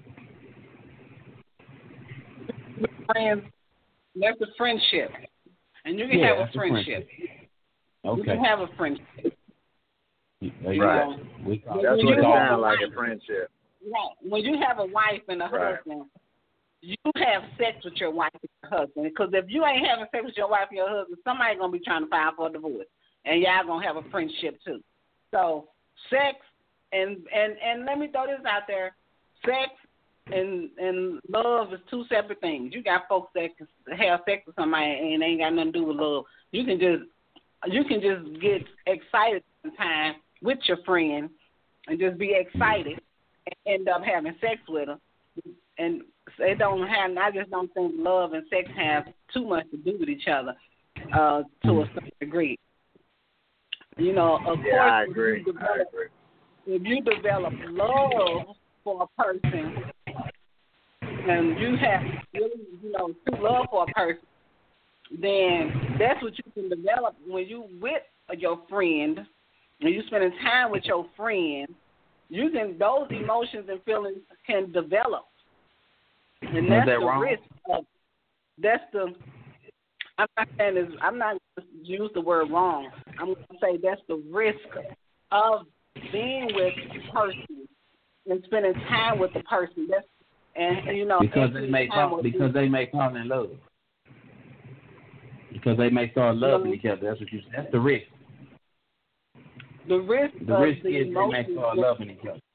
Friends, that's a friendship, and you can Yeah, have a that's a friendship. Okay. You can have a friendship. There you Right. go. We call That's When what you it have sounds a like, wife- a friendship. Right. When you have a wife and a Right. husband, you have sex with your wife and your husband. Because if you ain't having sex with your wife and your husband, somebody's gonna be trying to file for a divorce, and y'all gonna have a friendship too. So sex and and and let me throw this out there: sex and and love is two separate things. You got folks that can have sex with somebody and it ain't got nothing to do with love. You can just you can just get excited sometimes with your friend and just be excited and end up having sex with her. And it don't have. I just don't think love and sex have too much to do with each other uh, to a certain degree. You know, of yeah, course, I agree. If you develop, I agree. if you develop love for a person, and you have really, you know, true love for a person, then that's what you can develop when you with your friend and you spending time with your friend. You can those emotions and feelings can develop, and that's that the wrong? risk of. That's the. I'm not saying this. I'm not going to use the word wrong. I'm going to say that's the risk of being with a person and spending time with the person. That's and you know because they may fall, because they may fall in love. Because they may start loving mm-hmm. each other. That's what you said. That's the risk. The risk. The of risk the is they may start loving each other.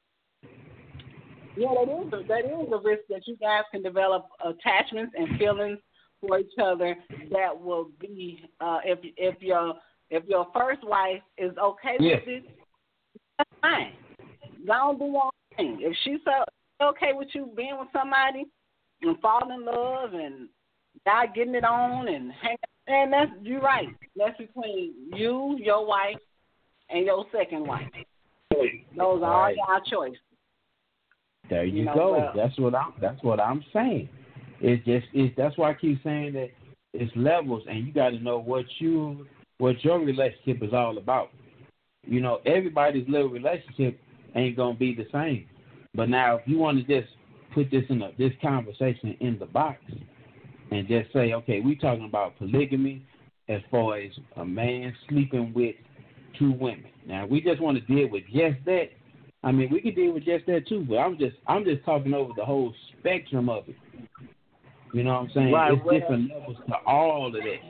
Yeah, that is a, that is a risk that you guys can develop attachments and feelings for each other that will be uh, if if your if your first wife is okay yes. with it, that's fine. Don't do your own thing. If she's so okay with you being with somebody and falling in love and not getting it on and hang, and that's you're right. That's between you, your wife, and your second wife. Those are right. all y'all choices. There you, you know, go. well, that's what I'm. That's what I'm saying. It's just. It's that's why I keep saying that it's levels, and you got to know what you what your relationship is all about. You know, everybody's little relationship ain't gonna be the same. But now, if you want to just put this in a, this conversation in the box, and just say, okay, we talking about polygamy as far as a man sleeping with two women. Now, we just want to deal with just that. I mean, we could deal with just that too, but I'm just I'm just talking over the whole spectrum of it. You know what I'm saying? Right, it's well, different levels to all of that.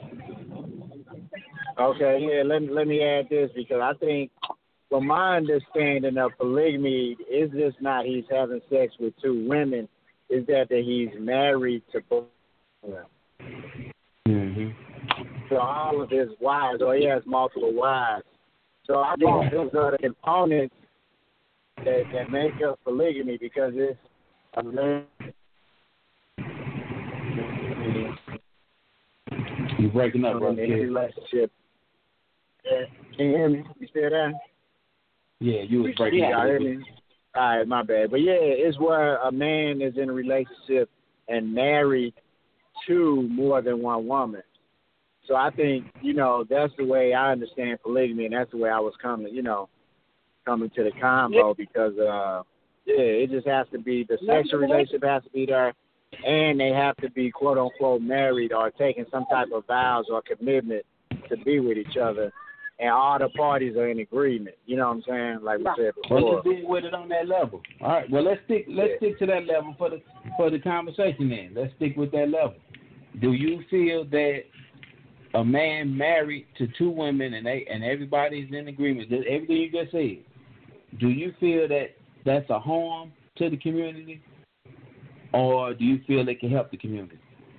Okay, yeah, let me, let me add this because I think, from my understanding of polygamy, is just not he's having sex with two women, is that, that he's married to both of them. Mm-hmm. So all of his wives, or he has multiple wives. So I think those are the components that, that make up polygamy because it's a man. You're breaking up, brother. Relationship. Yeah. Can you hear me? You still there? Yeah, you was breaking yeah, up. Hear me? All right, my bad. But yeah, it's where a man is in a relationship and married to more than one woman. So I think, you know, that's the way I understand polygamy, and that's the way I was coming, you know, coming to the combo yeah. because, uh, yeah, it just has to be, the sexual relationship has to be there, and they have to be, quote, unquote, married or taking some type of vows or commitment to be with each other, and all the parties are in agreement. You know what I'm saying? Like we said before. Well, let's deal with it on that level. All right. Well, let's stick. Let's yeah. stick to that level for the for the conversation. Then let's stick with that level. Do you feel that a man married to two women and they and everybody's in agreement, everything you just said, do you feel that that's a harm to the community, or do you feel it can help the community?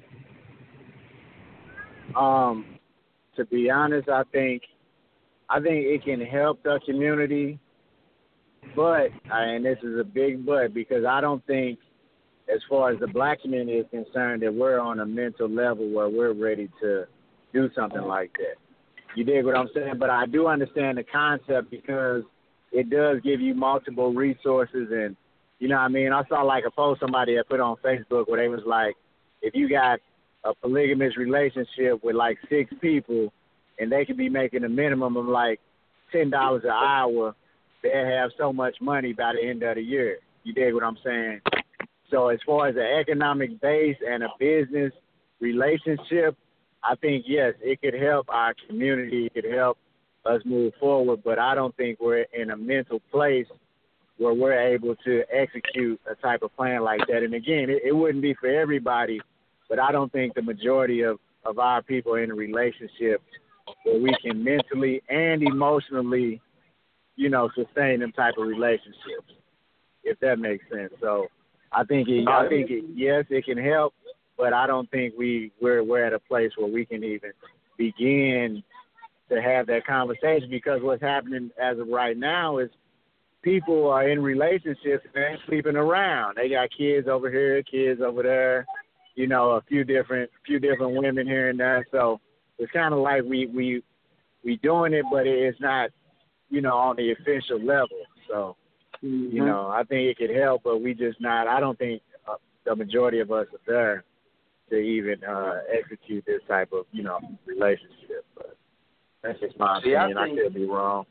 Um, to be honest, I think I think it can help the community, but and this is a big but because I don't think, as far as the black community is concerned, that we're on a mental level where we're ready to do something like that. You dig what I'm saying? But I do understand the concept because it does give you multiple resources. And, you know what I mean? I saw like a post somebody had put on Facebook where they was like, if you got a polygamous relationship with like six people and they could be making a minimum of like ten dollars an hour, they'll have so much money by the end of the year. You dig what I'm saying? So as far as the economic base and a business relationship, I think, yes, it could help our community. It could help us move forward, but I don't think we're in a mental place where we're able to execute a type of plan like that. And, again, it, it wouldn't be for everybody, but I don't think the majority of, of our people are in a relationship where we can mentally and emotionally, you know, sustain them type of relationships, if that makes sense. So I think it, I think it, yes, it can help, but I don't think we we're we're at a place where we can even begin to have that conversation, because what's happening as of right now is people are in relationships and they're sleeping around. They got kids over here, kids over there, you know, a few different few different women here and there. So it's kind of like we we we doing it, but it's not, you know, on the official level. So. Mm-hmm. You know, I think it could help, but we just not. I don't think uh, the majority of us are there to even uh, execute this type of, you know, relationship. But that's just my See, opinion. I, I could be wrong.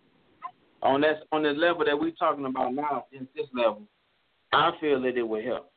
On that, on the level that we're talking about now, in this level, I feel that it will help.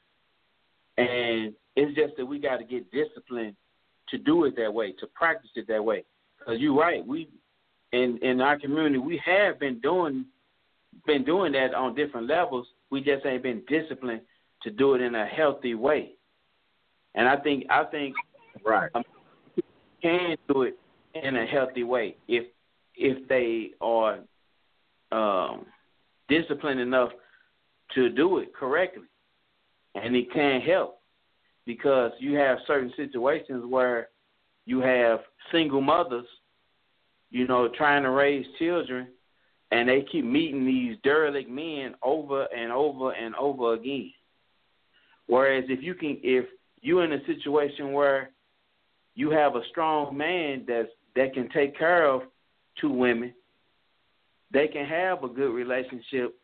And it's just that we got to get disciplined to do it that way, to practice it that way. Because you're right, we in in our community we have been doing. been doing that on different levels. We just ain't been disciplined to do it in a healthy way. And I think I think right um, can do it in a healthy way if if they are um, disciplined enough to do it correctly. And it can help, because you have certain situations where you have single mothers, you know, trying to raise children, and they keep meeting these derelict men over and over and over again. Whereas if you can, if you're in a situation where you have a strong man that's, that can take care of two women, they can have a good relationship,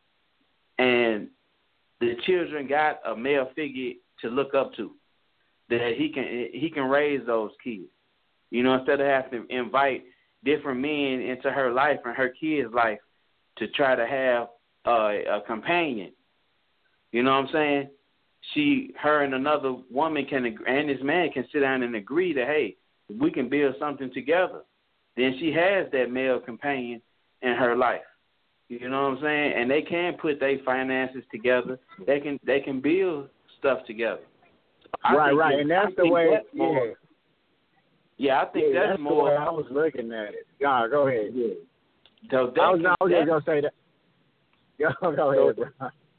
and the children got a male figure to look up to, that he can he can raise those kids. You know, instead of having to invite different men into her life and her kids' life to try to have a, a companion. You know what I'm saying? She, her and another woman can, and this man can sit down and agree that, hey, we can build something together. Then she has that male companion in her life. You know what I'm saying? And they can put their finances together. They can they can build stuff together. I right, right, and that's I the way. That's more, yeah. Yeah, I think yeah, that's, that's more. The way I was looking at it. God, go ahead. Yeah. So I was, I was just gonna say that. Go, go ahead,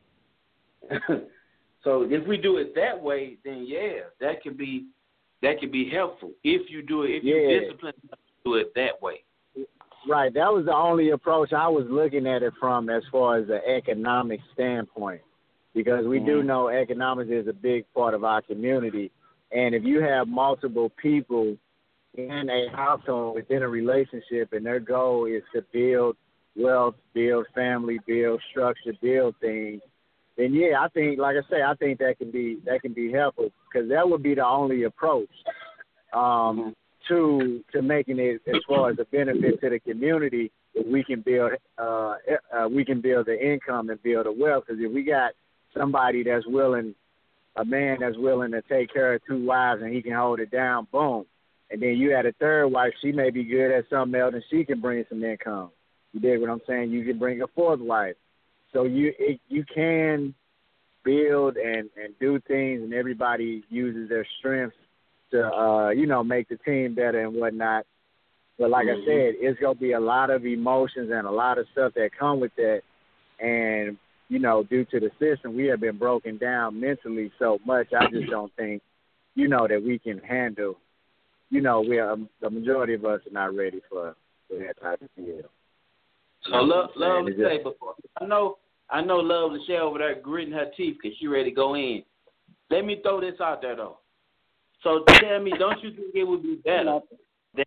bro. So if we do it that way, then yeah, that could be that could be helpful if you do it. If yeah. you discipline, do it that way. Right. That was the only approach I was looking at it from, as far as the economic standpoint, because we mm-hmm. do know economics is a big part of our community, and if you have multiple people in a household within a relationship, and their goal is to build wealth, build family, build structure, build things, then yeah, I think, like I say, I think that can be that can be helpful, because that would be the only approach um, to to making it, as far as a benefit to the community. If we can build, uh, uh, we can build the income and build the wealth. Because if we got somebody that's willing, a man that's willing to take care of two wives and he can hold it down, boom. And then you had a third wife, she may be good at something else and she can bring some income. You dig what I'm saying? You can bring a fourth wife. So you it, you can build and, and do things, and everybody uses their strengths to, uh, you know, make the team better and whatnot. But like mm-hmm. I said, it's going to be a lot of emotions and a lot of stuff that come with that. And, you know, due to the system, we have been broken down mentally so much, I just don't think, you know, that we can handle, you know, we are, the majority of us are not ready for, for that type of deal. So love, love to say before. I know, I know, love to share over there gritting her teeth because she ready to go in. Let me throw this out there though. So tell me, don't you think it would be better that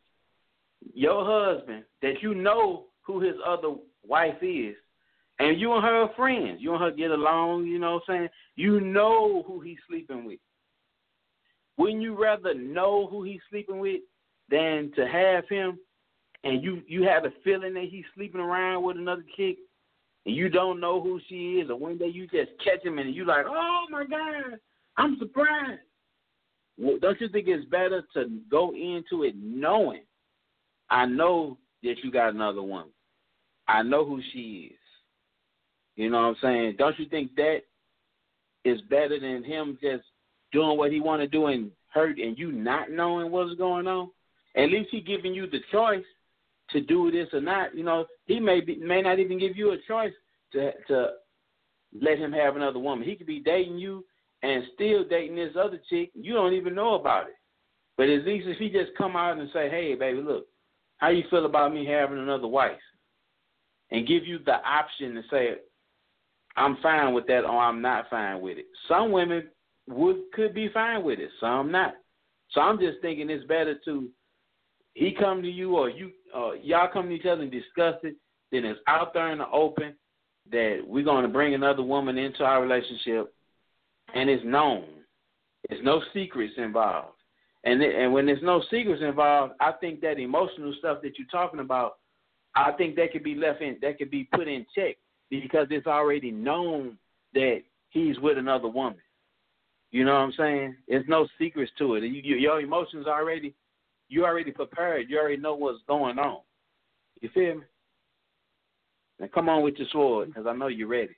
your husband, that you know who his other wife is, and you and her are friends, you and her get along, you know what I'm saying? You know who he's sleeping with. Wouldn't you rather know who he's sleeping with than to have him and you, you have the feeling that he's sleeping around with another chick and you don't know who she is, or one day you just catch him and you like, oh, my God, I'm surprised. Well, don't you think it's better to go into it knowing, I know that you got another woman. I know who she is. You know what I'm saying? Don't you think that is better than him just doing what he want to do and hurt and you not knowing what's going on? At least he giving you the choice to do this or not. You know, he may be, may not even give you a choice to to let him have another woman. He could be dating you and still dating this other chick. You don't even know about it. But at least if he just come out and say, hey, baby, look, how you feel about me having another wife? And give you the option to say, I'm fine with that or I'm not fine with it. Some women would could be fine with it, some not. So I'm just thinking it's better to he come to you or you uh, y'all come to each other and discuss it, then it's out there in the open that we're going to bring another woman into our relationship, and it's known. There's no secrets involved. And th- and when there's no secrets involved, I think that emotional stuff that you're talking about, I think that could be left in, that could be put in check because it's already known that he's with another woman. You know what I'm saying? There's no secrets to it. You, you, your emotions already, you already prepared. You already know what's going on. You feel me? Now come on with your sword because I know you're ready.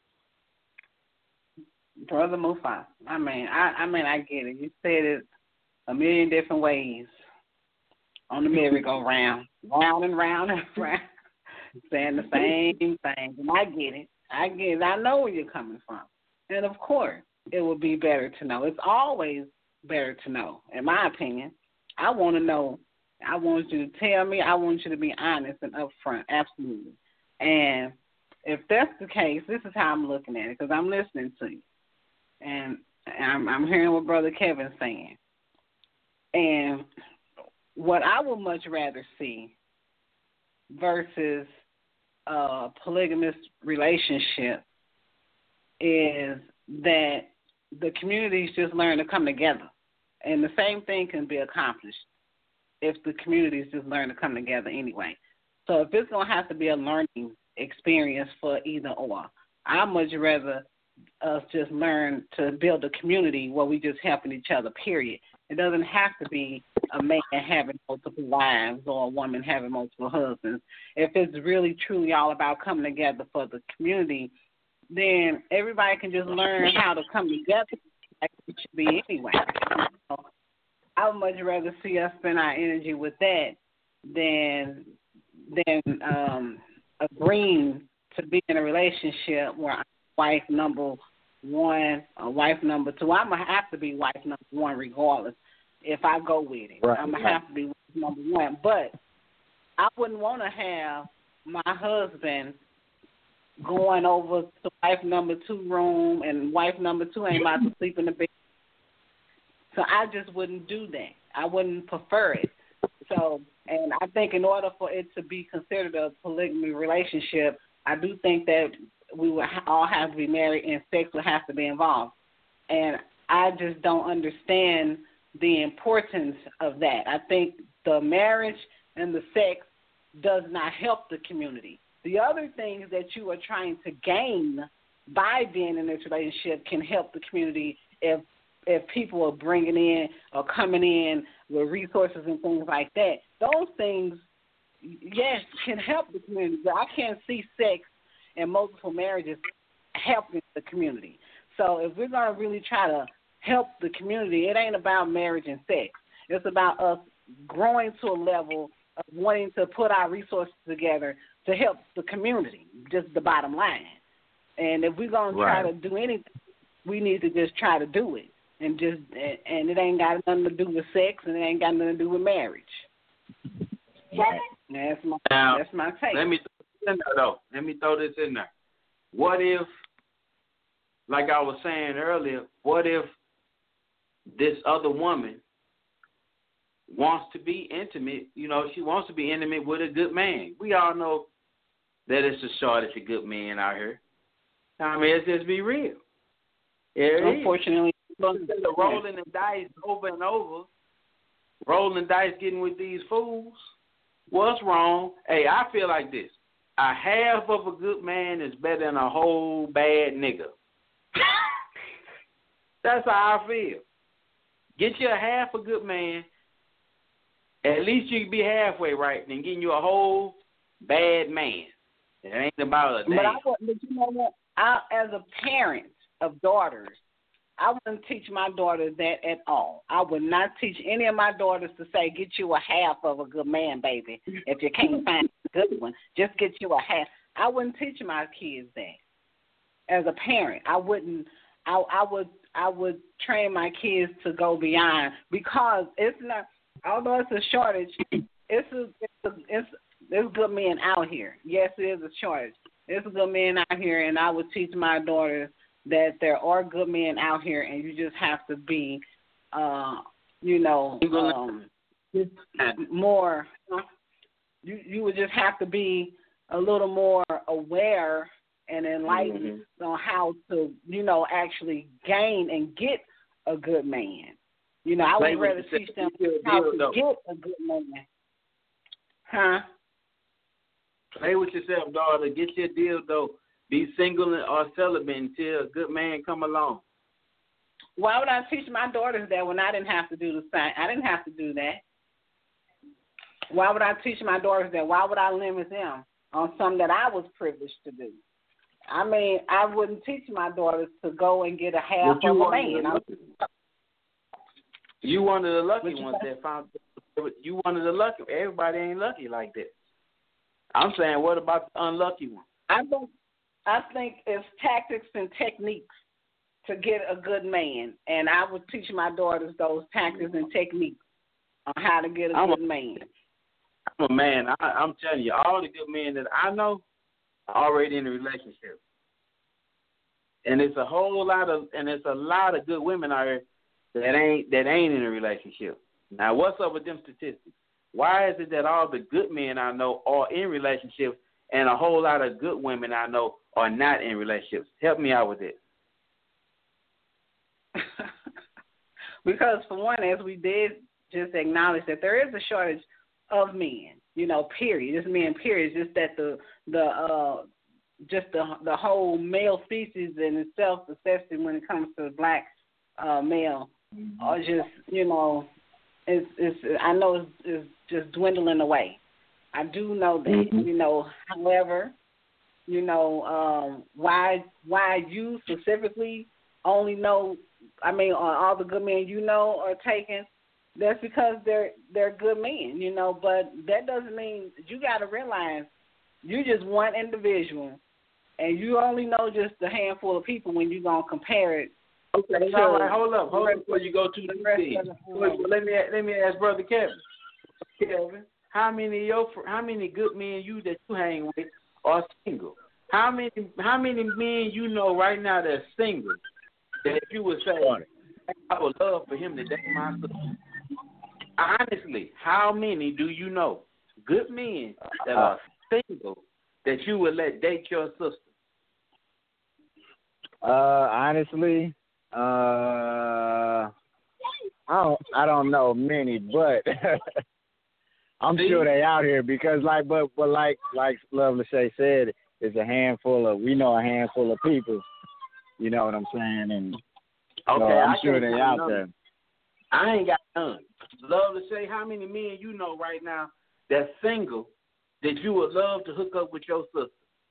Brother Mufasa. I mean, I, I mean, I get it. You said it a million different ways on the merry-go-round, round and round and round, saying the same thing. And I get it. I get it. I know where you're coming from. And, of course, it would be better to know. It's always better to know, in my opinion. I want to know. I want you to tell me. I want you to be honest and upfront, absolutely. And if that's the case, this is how I'm looking at it because I'm listening to you. And I'm, I'm hearing what Brother Kevin's saying. And what I would much rather see versus a polygamous relationship is that the communities just learn to come together. And the same thing can be accomplished if the communities just learn to come together anyway. So if it's going to have to be a learning experience for either or, I'd much rather us just learn to build a community where we just helping each other, period. It doesn't have to be a man having multiple wives or a woman having multiple husbands. If it's really, truly all about coming together for the community, then everybody can just learn how to come together like it should be anyway. So I would much rather see us spend our energy with that than, than um, agreeing to be in a relationship where I'm wife number one or wife number two. I'm going to have to be wife number one regardless if I go with it. Right, I'm going right. to have to be wife number one. But I wouldn't want to have my husband going over to wife number two room and wife number two ain't about to sleep in the bed. So I just wouldn't do that. I wouldn't prefer it. So, and I think in order for it to be considered a polygamy relationship, I do think that we would all have to be married and sex would have to be involved. And I just don't understand the importance of that. I think the marriage and the sex does not help the community. The other things that you are trying to gain by being in this relationship can help the community if if people are bringing in or coming in with resources and things like that. Those things, yes, can help the community. But I can't see sex and multiple marriages helping the community. So if we're going to really try to help the community, it ain't about marriage and sex. It's about us growing to a level of wanting to put our resources together to help the community, just the bottom line. And if we're going to try Right. to do anything, we need to just try to do it. And just and it ain't got nothing to do with sex and it ain't got nothing to do with marriage. Right. That's my, Now, that's my take. Let me throw this in there, though. Let me throw this in there. What if, like I was saying earlier, what if this other woman wants to be intimate? You know, she wants to be intimate with a good man. We all know that it's a shortage of good men out here. I mean, let's just be real. There it is. Unfortunately, Instead of rolling the dice over and over, rolling dice getting with these fools, what's wrong? Hey, I feel like this. A half of a good man is better than a whole bad nigga. That's how I feel. Get you a half a good man. At least you can be halfway right than getting you a whole bad man. It ain't about a damn. But, I, but you know what? I, as a parent of daughters, I wouldn't teach my daughter that at all. I would not teach any of my daughters to say, get you a half of a good man, baby. If you can't find a good one, just get you a half. I wouldn't teach my kids that. as a parent. I wouldn't. I, I would. I would train my kids to go beyond because it's not. Although it's a shortage, it's a, it's a, it's there's good men out here. Yes, it is a shortage. There's good men out here, and I would teach my daughters that there are good men out here, and you just have to be, uh, you know, um, more. You you would just have to be a little more aware and enlightened mm-hmm. on how to, you know, actually gain and get a good man. You know, I would rather teach them how to though. get a good man. Huh? Play with yourself, daughter. Get your deal, though. Be single or celibate until a good man come along. Why would I teach my daughters that when I didn't have to do the same? I didn't have to do that. Why would I teach my daughters that? Why would I limit them on something that I was privileged to do? I mean, I wouldn't teach my daughters to go and get a half of a man. You one of the lucky ones that found. You one of the lucky. Everybody ain't lucky like that. I'm saying, what about the unlucky one? I think I think it's tactics and techniques to get a good man, and I would teach my daughters those tactics and techniques on how to get a I'm good a, man. I'm a man. I, I'm telling you, all the good men that I know are already in a relationship, and it's a whole lot of, and it's a lot of good women out here that ain't that ain't in a relationship. Now, what's up with them statistics? Why is it that all the good men I know are in relationships and a whole lot of good women I know are not in relationships? Help me out with it. Because, for one, as we did just acknowledge that there is a shortage of men, you know, period. Just men, period. Just that the the uh, just the the whole male species in itself, especially when it comes to the black uh, male, mm-hmm. are just, you know, It's, it's, I know it's, it's just dwindling away. I do know that, mm-hmm. you know. However, you know, um, why why you specifically only know, I mean, all the good men you know are taken, that's because they're they're good men, you know. But that doesn't mean, you got to realize you're just one individual, and you only know just a handful of people when you're going to compare it. Okay, so, all right, hold up, hold up before you go to the rest. Let me let me ask Brother Kevin. Kevin, how many of your how many good men you that you hang with are single? How many how many men you know right now that's single that if you would say, I would love for him to date my sister? Honestly, how many do you know, good men that are single, that you would let date your sister? Uh, honestly. Uh, I don't, I don't know many, but I'm See? sure they out here because, like, but, but like, like Love Lachey said, it's a handful of, we know a handful of people. You know what I'm saying? And okay, so I'm I sure they out none. there. I ain't got none. Love Lachey, how many men you know right now that's single that you would love to hook up with your sister?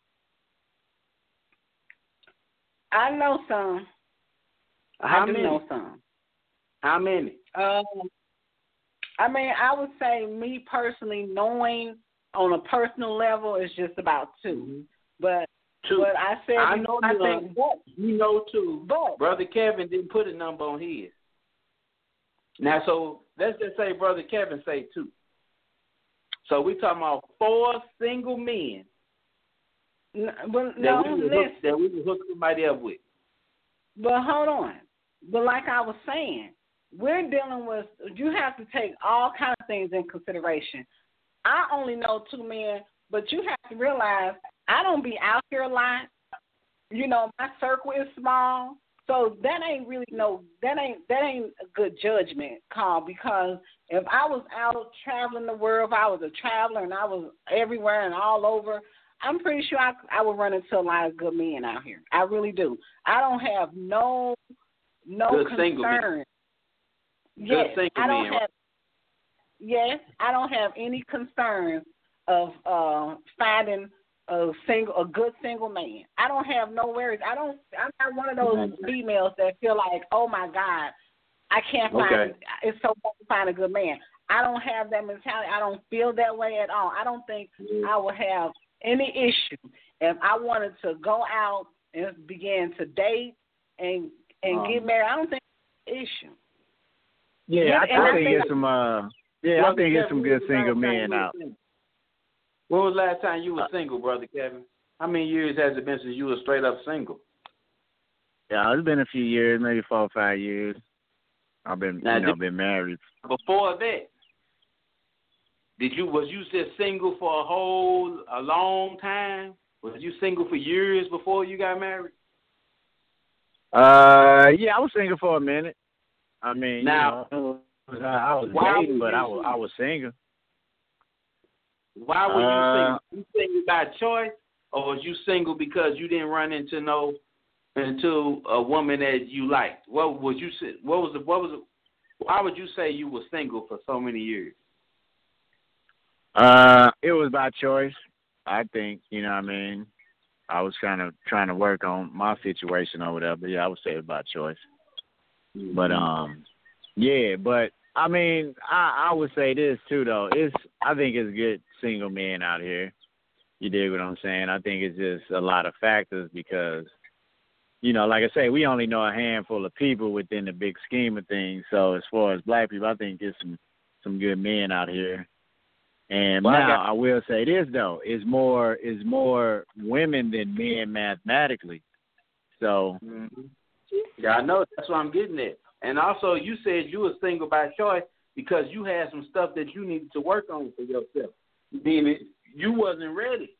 I know some. How I do many? know some. How many? Um, I mean, I would say me personally, knowing on a personal level is just about two. Mm-hmm. But two. But I said, I know. I you think know, you know two. But Brother Kevin didn't put a number on his. Now, so let's just say Brother Kevin say two. So we talking about four single men. No, but that, no, we would hook, that we would hook somebody up with. But hold on. But like I was saying, we're dealing with, you have to take all kinds of things in consideration. I only know two men, but you have to realize I don't be out here a lot. You know, my circle is small. So that ain't really no, that ain't that ain't a good judgment call, because if I was out traveling the world, if I was a traveler and I was everywhere and all over, I'm pretty sure I, I would run into a lot of good men out here. I really do. I don't have no no good concern. Yes, I don't have. Yes, I don't have any concerns of uh, finding a single, a good single man. I don't have no worries. I don't. I'm not one of those females that feel like, oh my God, I can't find. Okay. It's so hard to find a good man. I don't have that mentality. I don't feel that way at all. I don't think I would have any issue if I wanted to go out and begin to date and and Um, get married, I don't think it's an issue. Yeah, Yeah, I, and I I think think- it's some. Uh, yeah, I think it's some good single men out. When was the last time you were single, brother Kevin? How many years has it been since you were straight up single? Yeah, it's been a few years, maybe four or five years. I've been, Now, you know, did- been married. Before that, did you was you just single for a whole a long time? Was you single for years before you got married? Uh, yeah, I was single for a minute. I mean, Now, you know, I was, I was why dating, were but you I was, I was single. Why were you Uh, single? You single by choice, or was you single because you didn't run into no into a woman that you liked? What was you? What was the? What was? The, why would you say you were single for so many years? Uh, it was by choice. I think, you know what I mean? I was kind of trying to work on my situation or whatever. Yeah, I would say it was by choice. Mm-hmm. But um, yeah, but I mean, I I would say this too though. It's I think it's good single men out here. You dig what I'm saying? I think it's just a lot of factors because, you know, like I say, we only know a handful of people within the big scheme of things. So as far as black people, I think there's some some good men out here. And Well, I now got- I will say this though, is more is more women than men mathematically. So Mm-hmm. Yeah, I know. That's what I'm getting at. And also, you said you were single by choice because you had some stuff that you needed to work on for yourself. Meaning, you wasn't ready.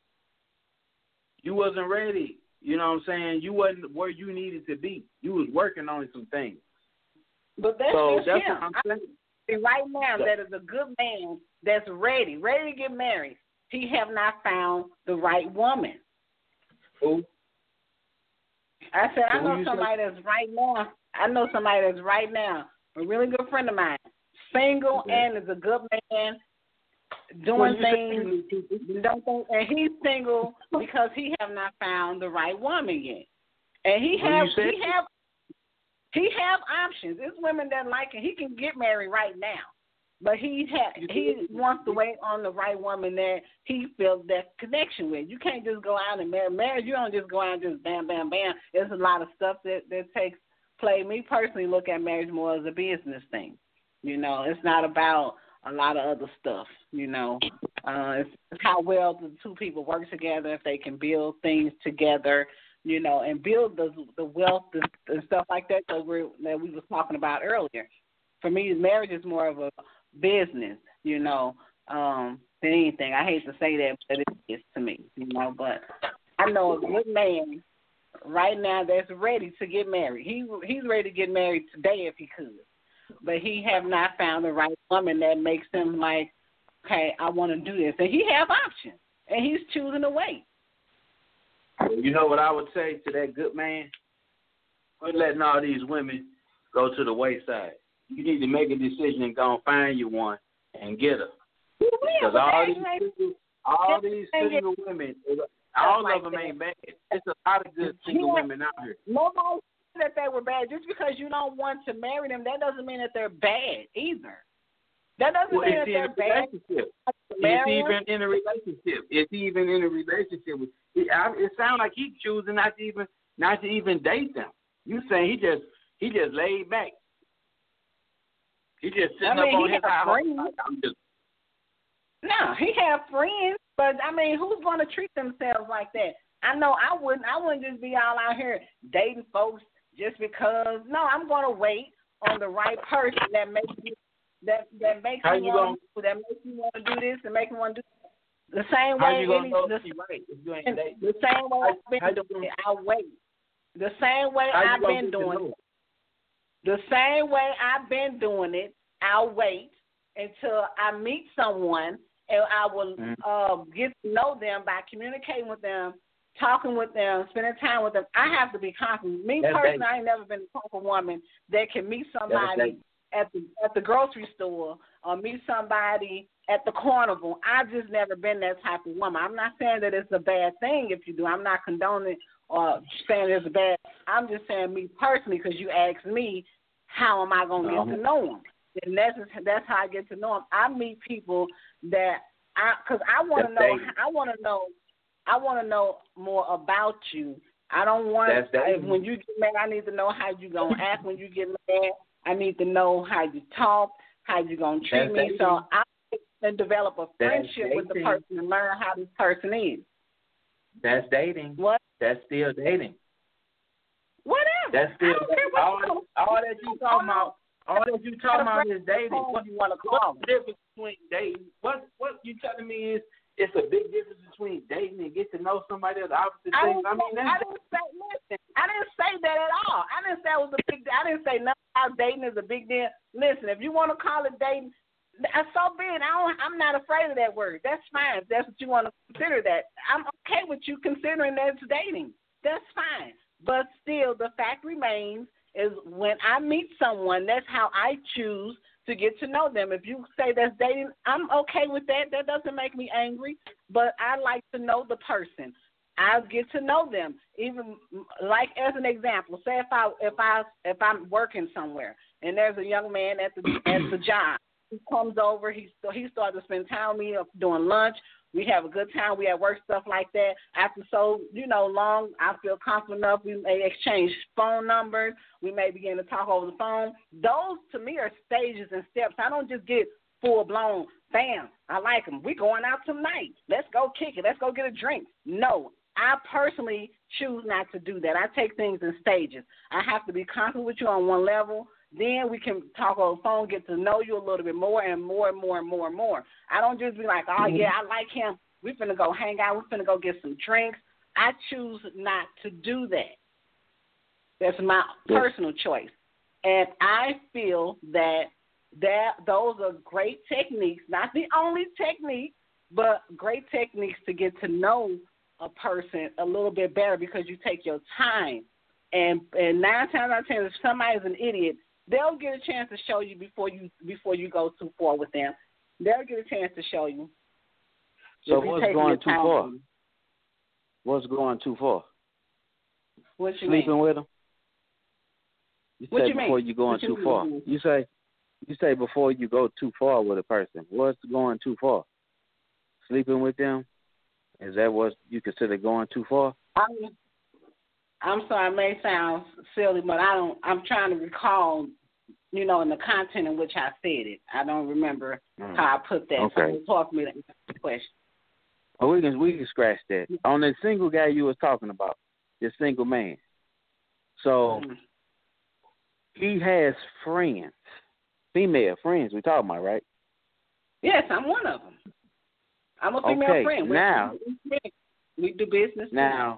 You wasn't ready. You know what I'm saying? You wasn't where you needed to be. You was working on some things. But that's So just that's him. what I'm saying. I see right now Yeah. that is a good man that's ready, ready to get married. He have not found the right woman. Who? I said, I Who know you somebody that's right now. I know somebody that's right now, a really good friend of mine, single Okay. and is a good man, doing Well, you things. said- Don't think, and he's single because he have not found the right woman yet. And he Well, have you said- he have he have options. There's women that like him. He can get married right now, but he ha- he wants to wait on the right woman that he feels that connection with. You can't just go out and marry. Marriage, you don't just go out and just bam, bam, bam. There's a lot of stuff that that takes play. Me personally, look at marriage more as a business thing. You know, it's not about a lot of other stuff. You know, uh, it's, it's how well the two people work together, if they can build things together. You know, and build the the wealth and, and stuff like that that we that we was talking about earlier. For me, marriage is more of a business, you know, um, than anything. I hate to say that, but it is to me, you know. But I know a good man right now that's ready to get married. He he's ready to get married today if he could, but he have not found the right woman that makes him like, okay, I want to do this, and he have options, and he's choosing to wait. You know what I would say to that good man? Quit letting all these women go to the wayside. You need to make a decision and go and find you one and get her. Because all these single, all these single women, all of them ain't bad. It's a lot of good single women out here. Nobody said that they were bad. Just because you don't want to marry them, that doesn't mean that they're bad either. That doesn't Well, mean that it's in a they're bad. relationship. It's Marry even them. in a relationship. It's even in a relationship. With, it, I, it sounds like he's choosing not to even not to even date them. You saying he just he just laid back. He just sitting I mean, up on he his have high horse. friends. Like, I'm just No, he have friends, but I mean, who's going to treat themselves like that? I know I wouldn't. I wouldn't just be all out here dating folks just because. No, I'm going to wait on the right person that makes you that that makes How me you want to that makes me want to do this and make me want to do the same how way. you gonna any, know the, if she right if you ain't the dating? same way I've been How you doing gonna- it. I wait. The same way How you I've gonna been get to doing know? it. The same way I've been doing it. I'll wait until I meet someone and I will Mhm. uh, get to know them by communicating with them, talking with them, spending time with them. I have to be confident. Me That's personally, dating. I ain't never been the type of woman that can meet That's somebody dating. at the at the grocery store or meet somebody at the carnival. I've just never been that type of woman. I'm not saying that it's a bad thing if you do. I'm not condoning or saying it's bad. I'm just saying me personally, because you asked me, how am I going to Uh-huh. get to know them? And that's that's how I get to know them. I meet people that I, because I want to That's know. dating. I want to know. I want to know more about you. I don't want, That's I, dating. when you get mad, I need to know how you going to act when you get mad. I need to know how you talk, how you going to treat That's me. dating. So I can develop a That's friendship with the dating. person and learn how this person is. That's dating. What? That's still dating. Whatever. That's still I don't care what all, you call all that you talking about. All that you talking about is dating. What you want to What's call the difference between dating? What What you telling me is it's a big difference between dating and get to know somebody of the opposite I sex. didn't, I mean, say, that's I didn't say listen. I didn't say that at all. I didn't say it was a big. I didn't say nothing about dating is a big deal. Listen, if you want to call it dating, so be it. I don't, I'm not afraid of that word. That's fine. If that's what you want to consider that. I'm okay with you considering that it's dating. That's fine. But still, the fact remains is when I meet someone, that's how I choose to get to know them. If you say that's dating, I'm okay with that. That doesn't make me angry. But I like to know the person. I get to know them. Even like as an example, say if I if I if I'm working somewhere and there's a young man at the at the job. He comes over. He he started to spend time with me during lunch. We have a good time. We have work stuff like that. After so you know long, I feel confident enough. We may exchange phone numbers. We may begin to talk over the phone. Those to me are stages and steps. I don't just get full blown. Bam! I like him. We going out tonight. Let's go kick it. Let's go get a drink. No, I personally choose not to do that. I take things in stages. I have to be confident with you on one level. Then we can talk on the phone, get to know you a little bit more and more and more and more and more. I don't just be like, oh, yeah, I like him. We're finna go hang out. We're finna go get some drinks. I choose not to do that. That's my personal choice. And I feel that that those are great techniques, not the only technique, but great techniques to get to know a person a little bit better because you take your time. And, and nine times out of ten, if somebody's an idiot, they'll get a chance to show you before you before you go too far with them. They'll get a chance to show you. So what's going too far? What's going too far? What you Sleeping mean? with them? You what say you before mean? you going what too you far. mean? You say you say before you go too far with a person. What's going too far? Sleeping with them? Is that what you consider going too far? I'm, I'm sorry, it may sound silly, but I don't. I'm trying to recall, you know, in the content in which I said it. I don't remember mm. how I put that. Okay. So talk to me that question. Oh, we can we can scratch that. On the single guy you was talking about, the single man. So mm. he has friends, female friends. We talking about, right? Yes, I'm one of them. I'm a female okay, friend. We, now we do business now.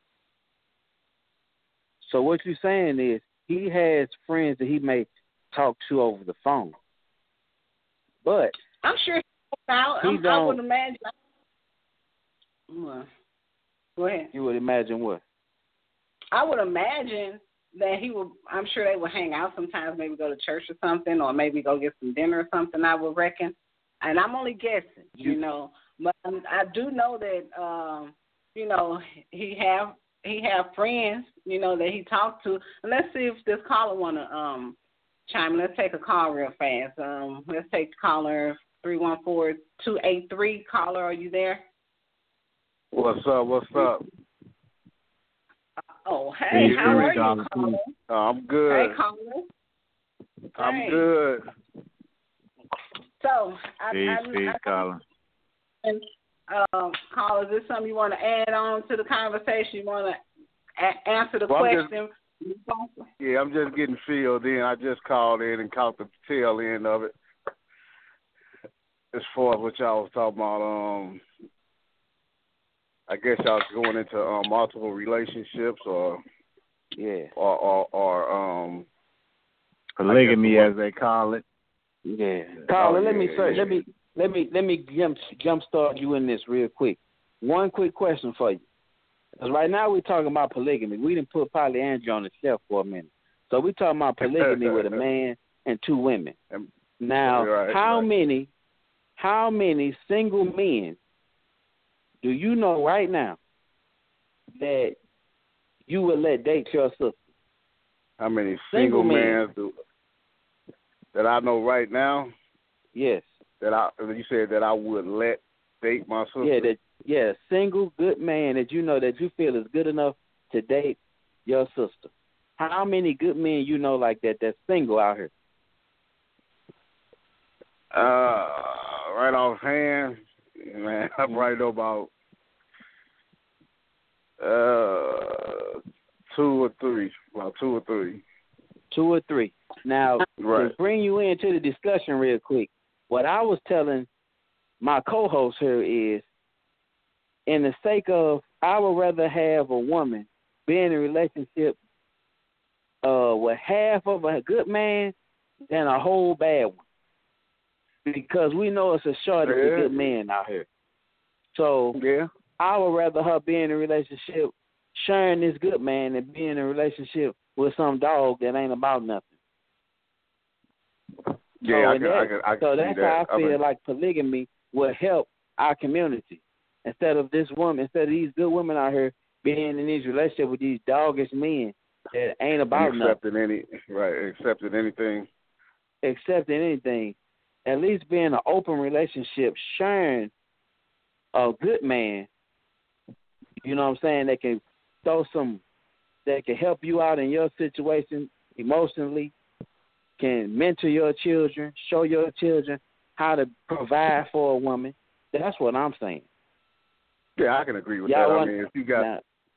So what you're saying is he has friends that he may talk to over the phone, but I'm sure I, he I'm, don't, I would imagine. Well, go ahead. You would imagine what? I would imagine that he would. I'm sure they would hang out sometimes, maybe go to church or something, or maybe go get some dinner or something. I would reckon, and I'm only guessing, you, you know. But I do know that, um, you know, he have. He have friends, you know, that he talked to. And let's see if this caller want to um, chime in. Let's take a call real fast. Um, let's take caller three one four, two eight three. Caller, are you there? What's up? What's up? Oh, hey, hey how are you, caller? Uh, I'm good. Hey, caller. I'm hey. good. So, I, peace, I, peace, I, caller. And, Um, caller, is this something you want to add on to the conversation? You want to a- answer the well, question? I'm just, yeah, I'm just getting filled in. I just called in and caught the tail end of it. As far as what y'all was talking about, um, I guess y'all was going into um, multiple relationships, or yeah, or or, or um, polygamy as they call it. Yeah, caller, oh, let yeah, me say, yeah. let me. Let me let me jump jumpstart you in this real quick. One quick question for you, because right now we're talking about polygamy. We didn't put polyandry on the shelf for a minute, so we're talking about polygamy with a man and two women. Now, right, how right. many how many single men do you know right now that you would let date your sister? How many single, single men do, that I know right now? Yes. That I, you said that I would let date my sister. Yeah, that yeah, single good man that you know that you feel is good enough to date your sister? How many good men you know like that that's single out here? Uh, right offhand, man, I probably know about uh two or three. About two or three. Two or three. Now, right. to bring you into the discussion real quick, what I was telling my co-host here is, in the sake of, I would rather have a woman be in a relationship uh, with half of a good man than a whole bad one. Because we know it's a shortage yeah. of good men out here. So yeah. I would rather her be in a relationship sharing this good man than be in a relationship with some dog that ain't about nothing. Yeah, so I can, that, I can, I can So see that's that. how I feel I mean, like polygamy would help our community. Instead of this woman, instead of these good women out here being in these relationships with these doggish men that ain't about accepting nothing. any, right, accepting anything. Accepting anything. At least being an open relationship, sharing a good man, you know what I'm saying, that can throw some, that can help you out in your situation emotionally, can mentor your children, show your children how to provide for a woman. That's what I'm saying. Yeah, I can agree with Y'all that. want, I mean, if you got, now,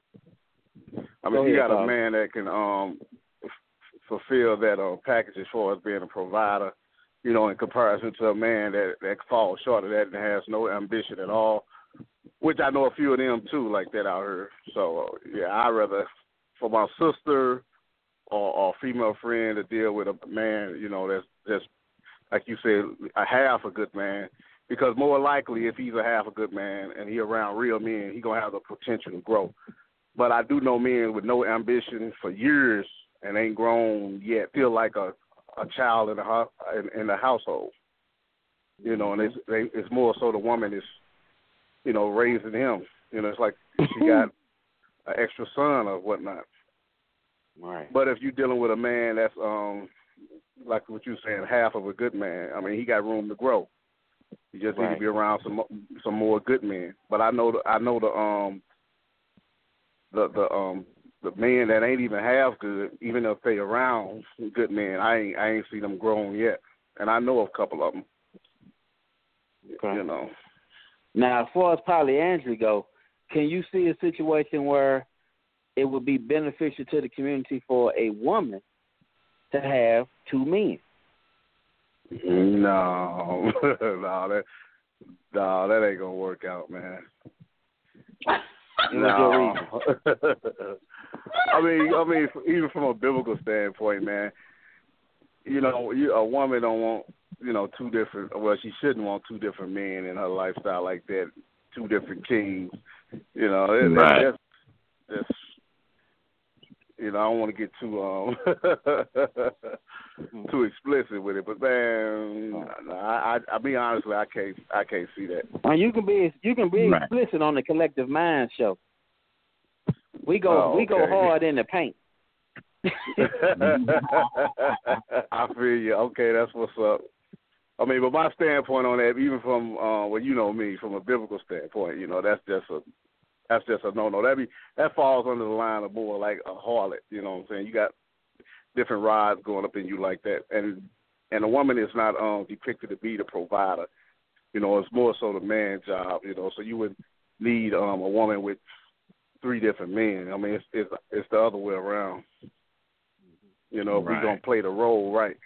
I mean, go if you ahead, got a Paul. man that can um f- fulfill that uh, package as far as being a provider, you know, in comparison to a man that, that falls short of that and has no ambition at all, which I know a few of them, too, like that out here. So, uh, yeah, I'd rather, for my sister or, or female friend to deal with a man, you know, that's, that's, like you said, a half a good man, because more likely if he's a half a good man and he around real men, he going to have the potential to grow. But I do know men with no ambition for years and ain't grown yet, feel like a a child in the ho- in, in the household, you know, and it's they, it's more so the woman is, you know, raising him. You know, it's like she got an extra son or whatnot. Right. But if you're dealing with a man that's um like what you're saying, half of a good man, I mean, he got room to grow. You just right. need to be around some some more good men. But I know the I know the um the the um. the men that ain't even half good, even if they around good men, I ain't I ain't seen them grown yet, and I know a couple of them. Okay. You know. Now, as far as polyandry go, can you see a situation where it would be beneficial to the community for a woman to have two men? No, no, that no, that ain't gonna work out, man. No. I mean, I mean, even from a biblical standpoint, man, you know, you, a woman don't want, you know, two different. Well, she shouldn't want two different men in her lifestyle like that. Two different kings, you know. It, right. That's, that's, you know, I don't want to get too um too explicit with it, but man, I, I, I be honestly, I can't, I can't see that. And you can be, you can be Right. explicit on the Collective Mind show. We go, Oh, we okay. go hard in the paint. I feel you. Okay, that's what's up. I mean, but my standpoint on that, even from uh, well, you know me, from a biblical standpoint, you know, that's just a that's just a no no. That be that falls under the line of more like a harlot. You know what I'm saying? You got different rods going up in you like that, and and a woman is not um, depicted to be the provider. You know, it's more so the man's job. You know, so you would need um, a woman with three different men. I mean, it's it's, it's the other way around. You know, if Right. we're gonna play the role right.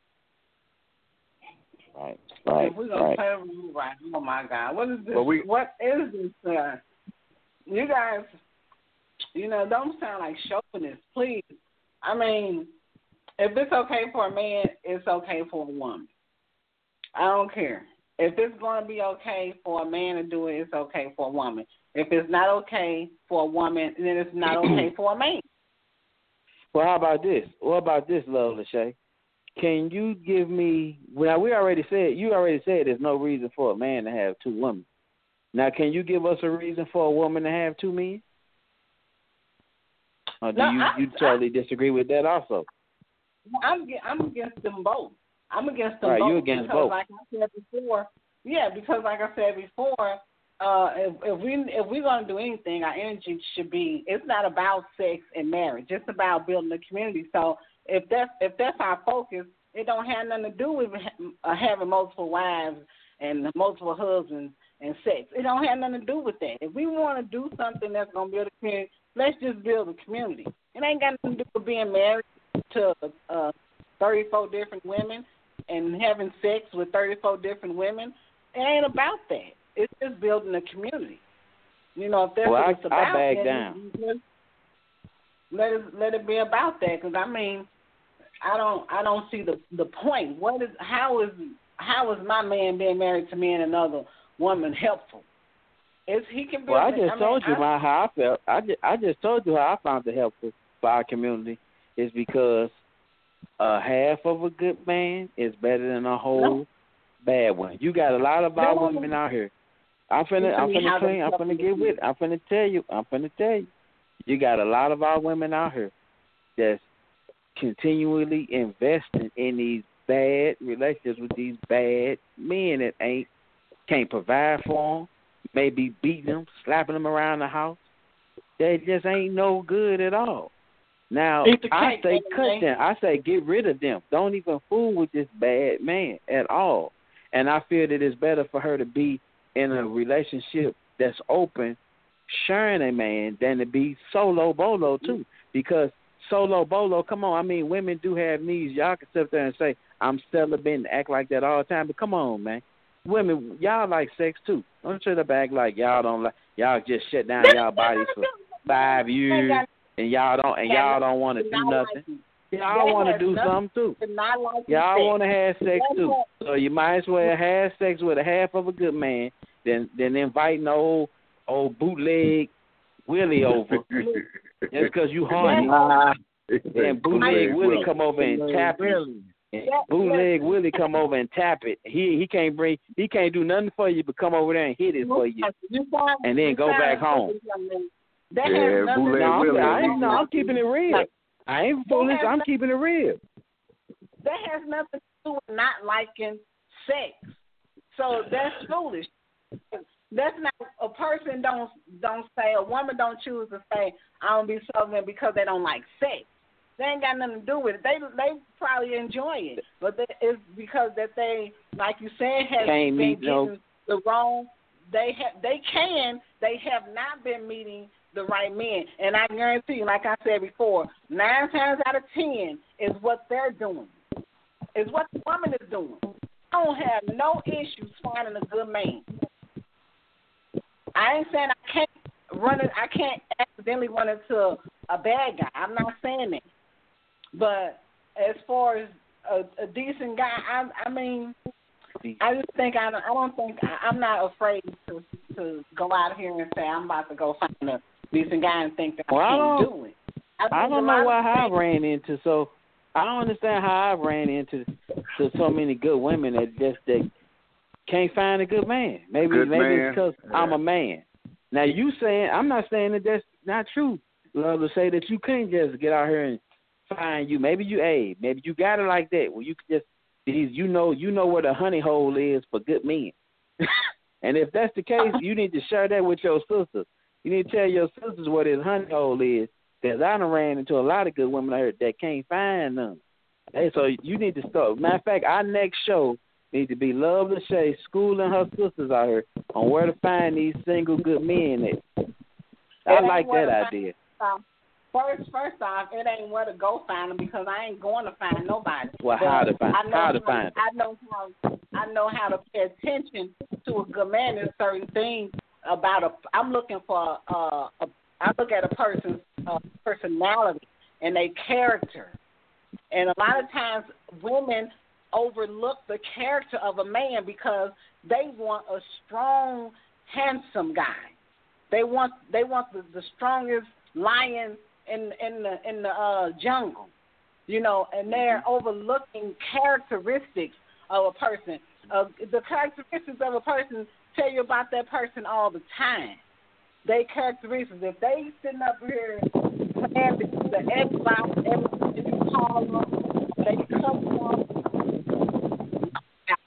Right, right, If we're gonna right. play the role right, oh my God, what is this? But we- what is this? Uh, you guys, you know, don't sound like chauvinists, please. I mean, if it's okay for a man, it's okay for a woman. I don't care. If it's going to be okay for a man to do it, it's okay for a woman. If it's not okay for a woman, then it's not okay for a man. Well, how about this? What about this, Love Lachey? Can you give me? Well, we already said you already said there's no reason for a man to have two women. Now, can you give us a reason for a woman to have two men? Or do No, you, I- you totally disagree with that also? I'm I'm against them both. I'm against them Right, both. you against because both. Like I said before, yeah, because like I said before, uh, if, if we if we're gonna do anything, our energy should be. It's not about sex and marriage. It's about building a community. So if that's if that's our focus, it don't have nothing to do with uh, having multiple wives and multiple husbands and sex. It don't have nothing to do with that. If we want to do something that's gonna build a community, let's just build a community. It ain't got nothing to do with being married to uh, thirty-four different women and having sex with thirty-four different women. It ain't about that. It's just building a community. You know, if that's well, what I, it's about, I bag then down. let it let it be about that. Because I mean, I don't I don't see the the point. What is how is how is my man being married to me and another woman helpful? Is he can be? Well, I just I mean, told you I, my how I felt. I just, I just told you how I found it helpful for our community is because a half of a good man is better than a whole no. bad one. You got a lot of our No. women out here. I'm finna, I'm finna clean. I'm finna get with. It. I'm finna tell you. I'm finna tell you. You got a lot of our women out here that's continually investing in these bad relationships with these bad men that ain't can't provide for them. Maybe beating them, slapping them around the house. They just ain't no good at all. Now, I say cut them. I say get rid of them. Don't even fool with this bad man at all. And I feel that it's better for her to be in a relationship that's open, sharing a man, than to be solo bolo, too. Because solo bolo, come on, I mean, women do have needs. Y'all can sit there and say, I'm celibate and act like that all the time. But come on, man. Women, y'all like sex too. Don't try to act like y'all don't like. Y'all just shut down y'all bodies for five years, and y'all don't and y'all don't want to do nothing. Y'all want to do something too. Y'all want to have sex too. So you might as well have sex with a half of a good man than than inviting old old bootleg Willie over just because you horny. And bootleg Willie come over and tap it. And bootleg Willie come over and tap it. He he can't bring he can't do nothing for you but come over there and hit it for you, and then go back home. That yeah, has bootleg no, Willie. I'm, I ain't, no, I'm keeping it real. I ain't foolish. I'm keeping it real. That has nothing to do with not liking sex. So that's foolish. That's not a person don't don't say a woman don't choose to say I don't be celibate because they don't like sex. They ain't got nothing to do with it. They they probably enjoy it, but they, it's because that they, like you said, have Can't been meet getting no. the wrong. They have they can they have not been meeting the right men, and I guarantee you, like I said before, nine times out of ten is what they're doing. Is what the woman is doing. I don't have no issues finding a good man. I ain't saying I can't run it. I can't accidentally run into a bad guy. I'm not saying that. But as far as a, a decent guy, I, I mean, I just think I don't, I don't think I, I'm not afraid to to go out here and say I'm about to go find a decent guy and think that well, I I can't do it. I, I don't know why I ran into so. I don't understand how I ran into to so many good women that just that can't find a good man. Maybe good maybe man. it's because yeah. I'm a man. Now you saying I'm not saying that that's not true. Love to say that you couldn't just get out here and find you. Maybe you, hey, maybe you got it like that. Well, you could just these, you know, you know where the honey hole is for good men. And if that's the case, you need to share that with your sisters. You need to tell your sisters what his honey hole is. Because I done ran into a lot of good women out here that can't find none. Hey, so you need to start. Matter of fact, our next show need to be Love Lachey schooling her sisters out here on where to find these single good men at. I like that idea. Find, first, first off, it ain't where to go find them because I ain't going to find nobody. Well, but how to find? I know How to how, find? I know how. I know how to pay attention to a good man. There's certain things about a. I'm looking for a. a I look at a person's uh, personality and their character. And a lot of times women overlook the character of a man because they want a strong, handsome guy. They want they want the, the strongest lion in in the in the uh, jungle, you know, and they're overlooking characteristics of a person. Uh, the characteristics of a person tell you about that person all the time. They characteristics. If they sitting up here playing the, the Xbox every time you call them, they come from.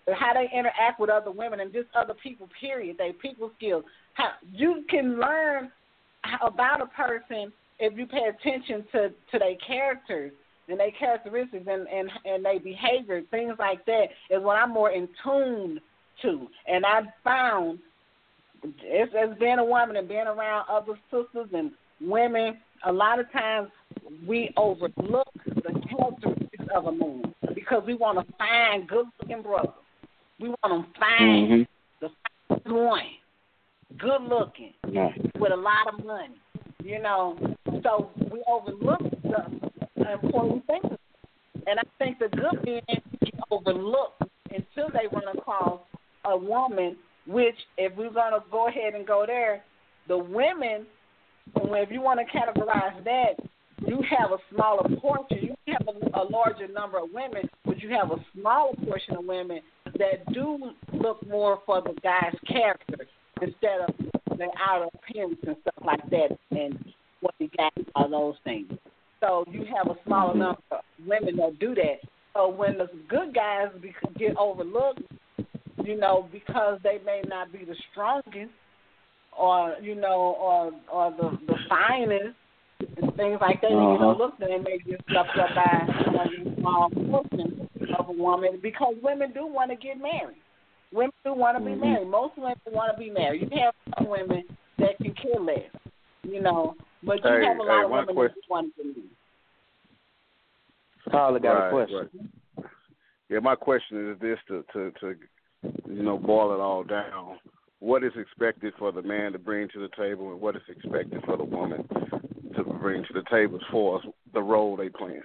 how they interact with other women and just other people, period, they people skills. How you can learn about a person if you pay attention to, to their characters and their characteristics and, and, and their behavior, things like that is what I'm more in tune to. And I found, as, as being a woman and being around other sisters and women, a lot of times we overlook the characteristics of a man because we want to find good-looking brothers. We want to find mm-hmm. the first one, good-looking, yeah. with a lot of money, you know. So we overlook the important things. And I think the good men get overlooked until they run across a woman, which, if we're going to go ahead and go there, the women, if you want to categorize that, you have a smaller portion. You have a, a larger number of women, but you have a smaller portion of women that do look more for the guy's character instead of their outer appearance and stuff like that and what he got, all those things. So you have a smaller mm-hmm. number of women that do that. So when the good guys get overlooked, you know, because they may not be the strongest or, you know, or or the, the finest, and things like that, uh-huh. you know, look, they may get stuffed up by a small portion of a woman because women do want to get married. Women do want to be mm-hmm. married. Most women want to be married. You have some women that can care less, you know, but you hey, have a lot hey, of women question. that want to be married. Paula got right, a question. Right. Yeah, my question is this to, to, to, you know, boil it all down. What is expected for the man to bring to the table and what is expected for the woman to bring to the table as far as the role they play?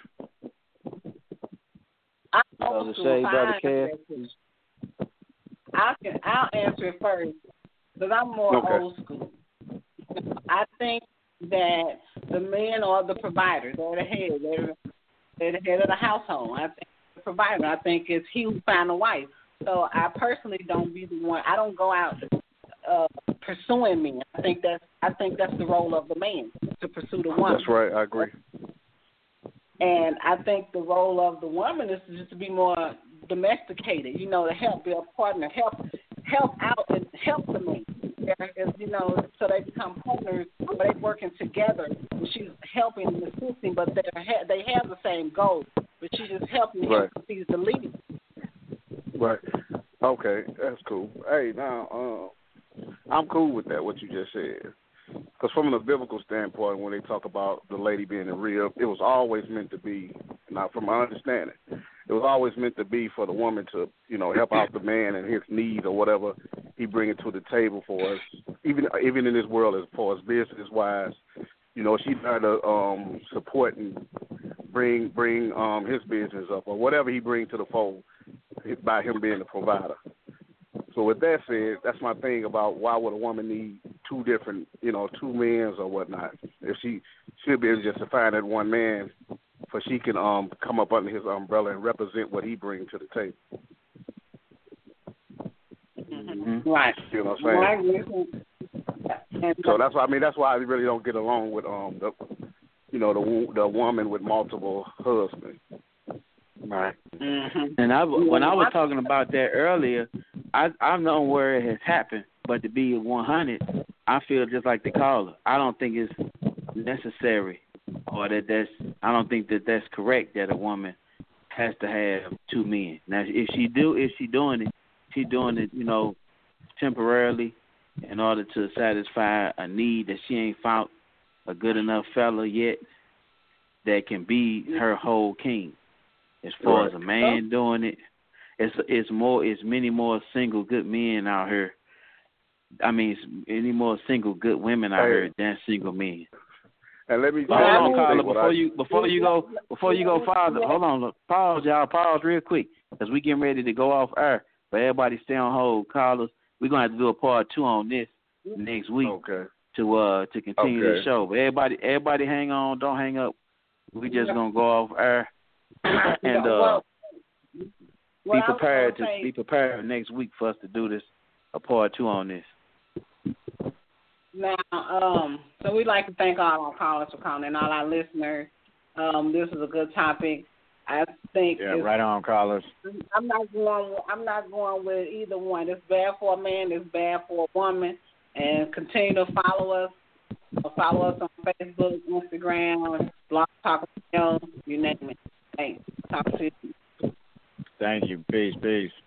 Brother Shay, Brother Kev. I can, I'll answer it first because I'm more okay. old school. I think that the men are the providers. They're the head. They're, they're the head of the household. I think the provider. I think it's he who finds a wife. So I personally don't be the one. I don't go out uh, pursuing men. I think that's I think that's the role of the man to pursue the woman. That's right. I agree. And I think the role of the woman is just to be more domesticated. You know, to help be a partner, help help out and help the man. You know, so they become partners. Or they're working together. And she's helping and assisting, but they they have the same goal. But she's just helping him right. because he's the leader. Right. Okay, that's cool. Hey, now, uh, I'm cool with that, what you just said. Because from a biblical standpoint, when they talk about the lady being a rib, it was always meant to be, now from my understanding, it was always meant to be for the woman to, you know, help out the man and his needs or whatever he bringing to the table for us. Even even in this world, as far as business-wise, you know, she's there to um, support and bring, bring um, his business up or whatever he brings to the fold by him being the provider. So with that said, that's my thing about why would a woman need two different, you know, two men or whatnot. If she should be able just to find that one man, for she can um come up under his umbrella and represent what he brings to the table. Mm-hmm. Right. You know what I'm saying? Right. So that's why I mean that's why I really don't get along with um the, you know, the the woman with multiple husbands. Right. Mm-hmm. And I, when I was talking about that earlier, I I know where it has happened, but to be one hundred, I feel just like the caller. I don't think it's necessary, or that that's. I don't think that that's correct that a woman has to have two men. Now, if she do, if she doing it, she doing it, you know, temporarily, in order to satisfy a need that she ain't found a good enough fella yet that can be her whole king. As far as a man doing it, it's it's more it's many more single good men out here. I mean, it's any more single good women out hey. here than single men. And let me hold on, Carla, before I, you before you go before you go farther, hold on, look, pause, y'all, pause real quick, because we getting ready to go off air. But everybody stay on hold, Carla. We're gonna have to do a part two on this next week okay. to uh to continue okay. the show. But everybody everybody hang on, don't hang up. We just gonna go off air. And uh, be prepared to be prepared next week for us to do this a part two on this. Now, um, so we'd like to thank all our callers for calling and all our listeners. Um, this is a good topic. I think Yeah, it's, right on, Carlos. I'm not going. I'm not going with either one. It's bad for a man. It's bad for a woman. And continue to follow us. Follow us on Facebook, Instagram, Blog Talk Radio, you name it. Thanks. Talk to you. Thank you. Peace, peace.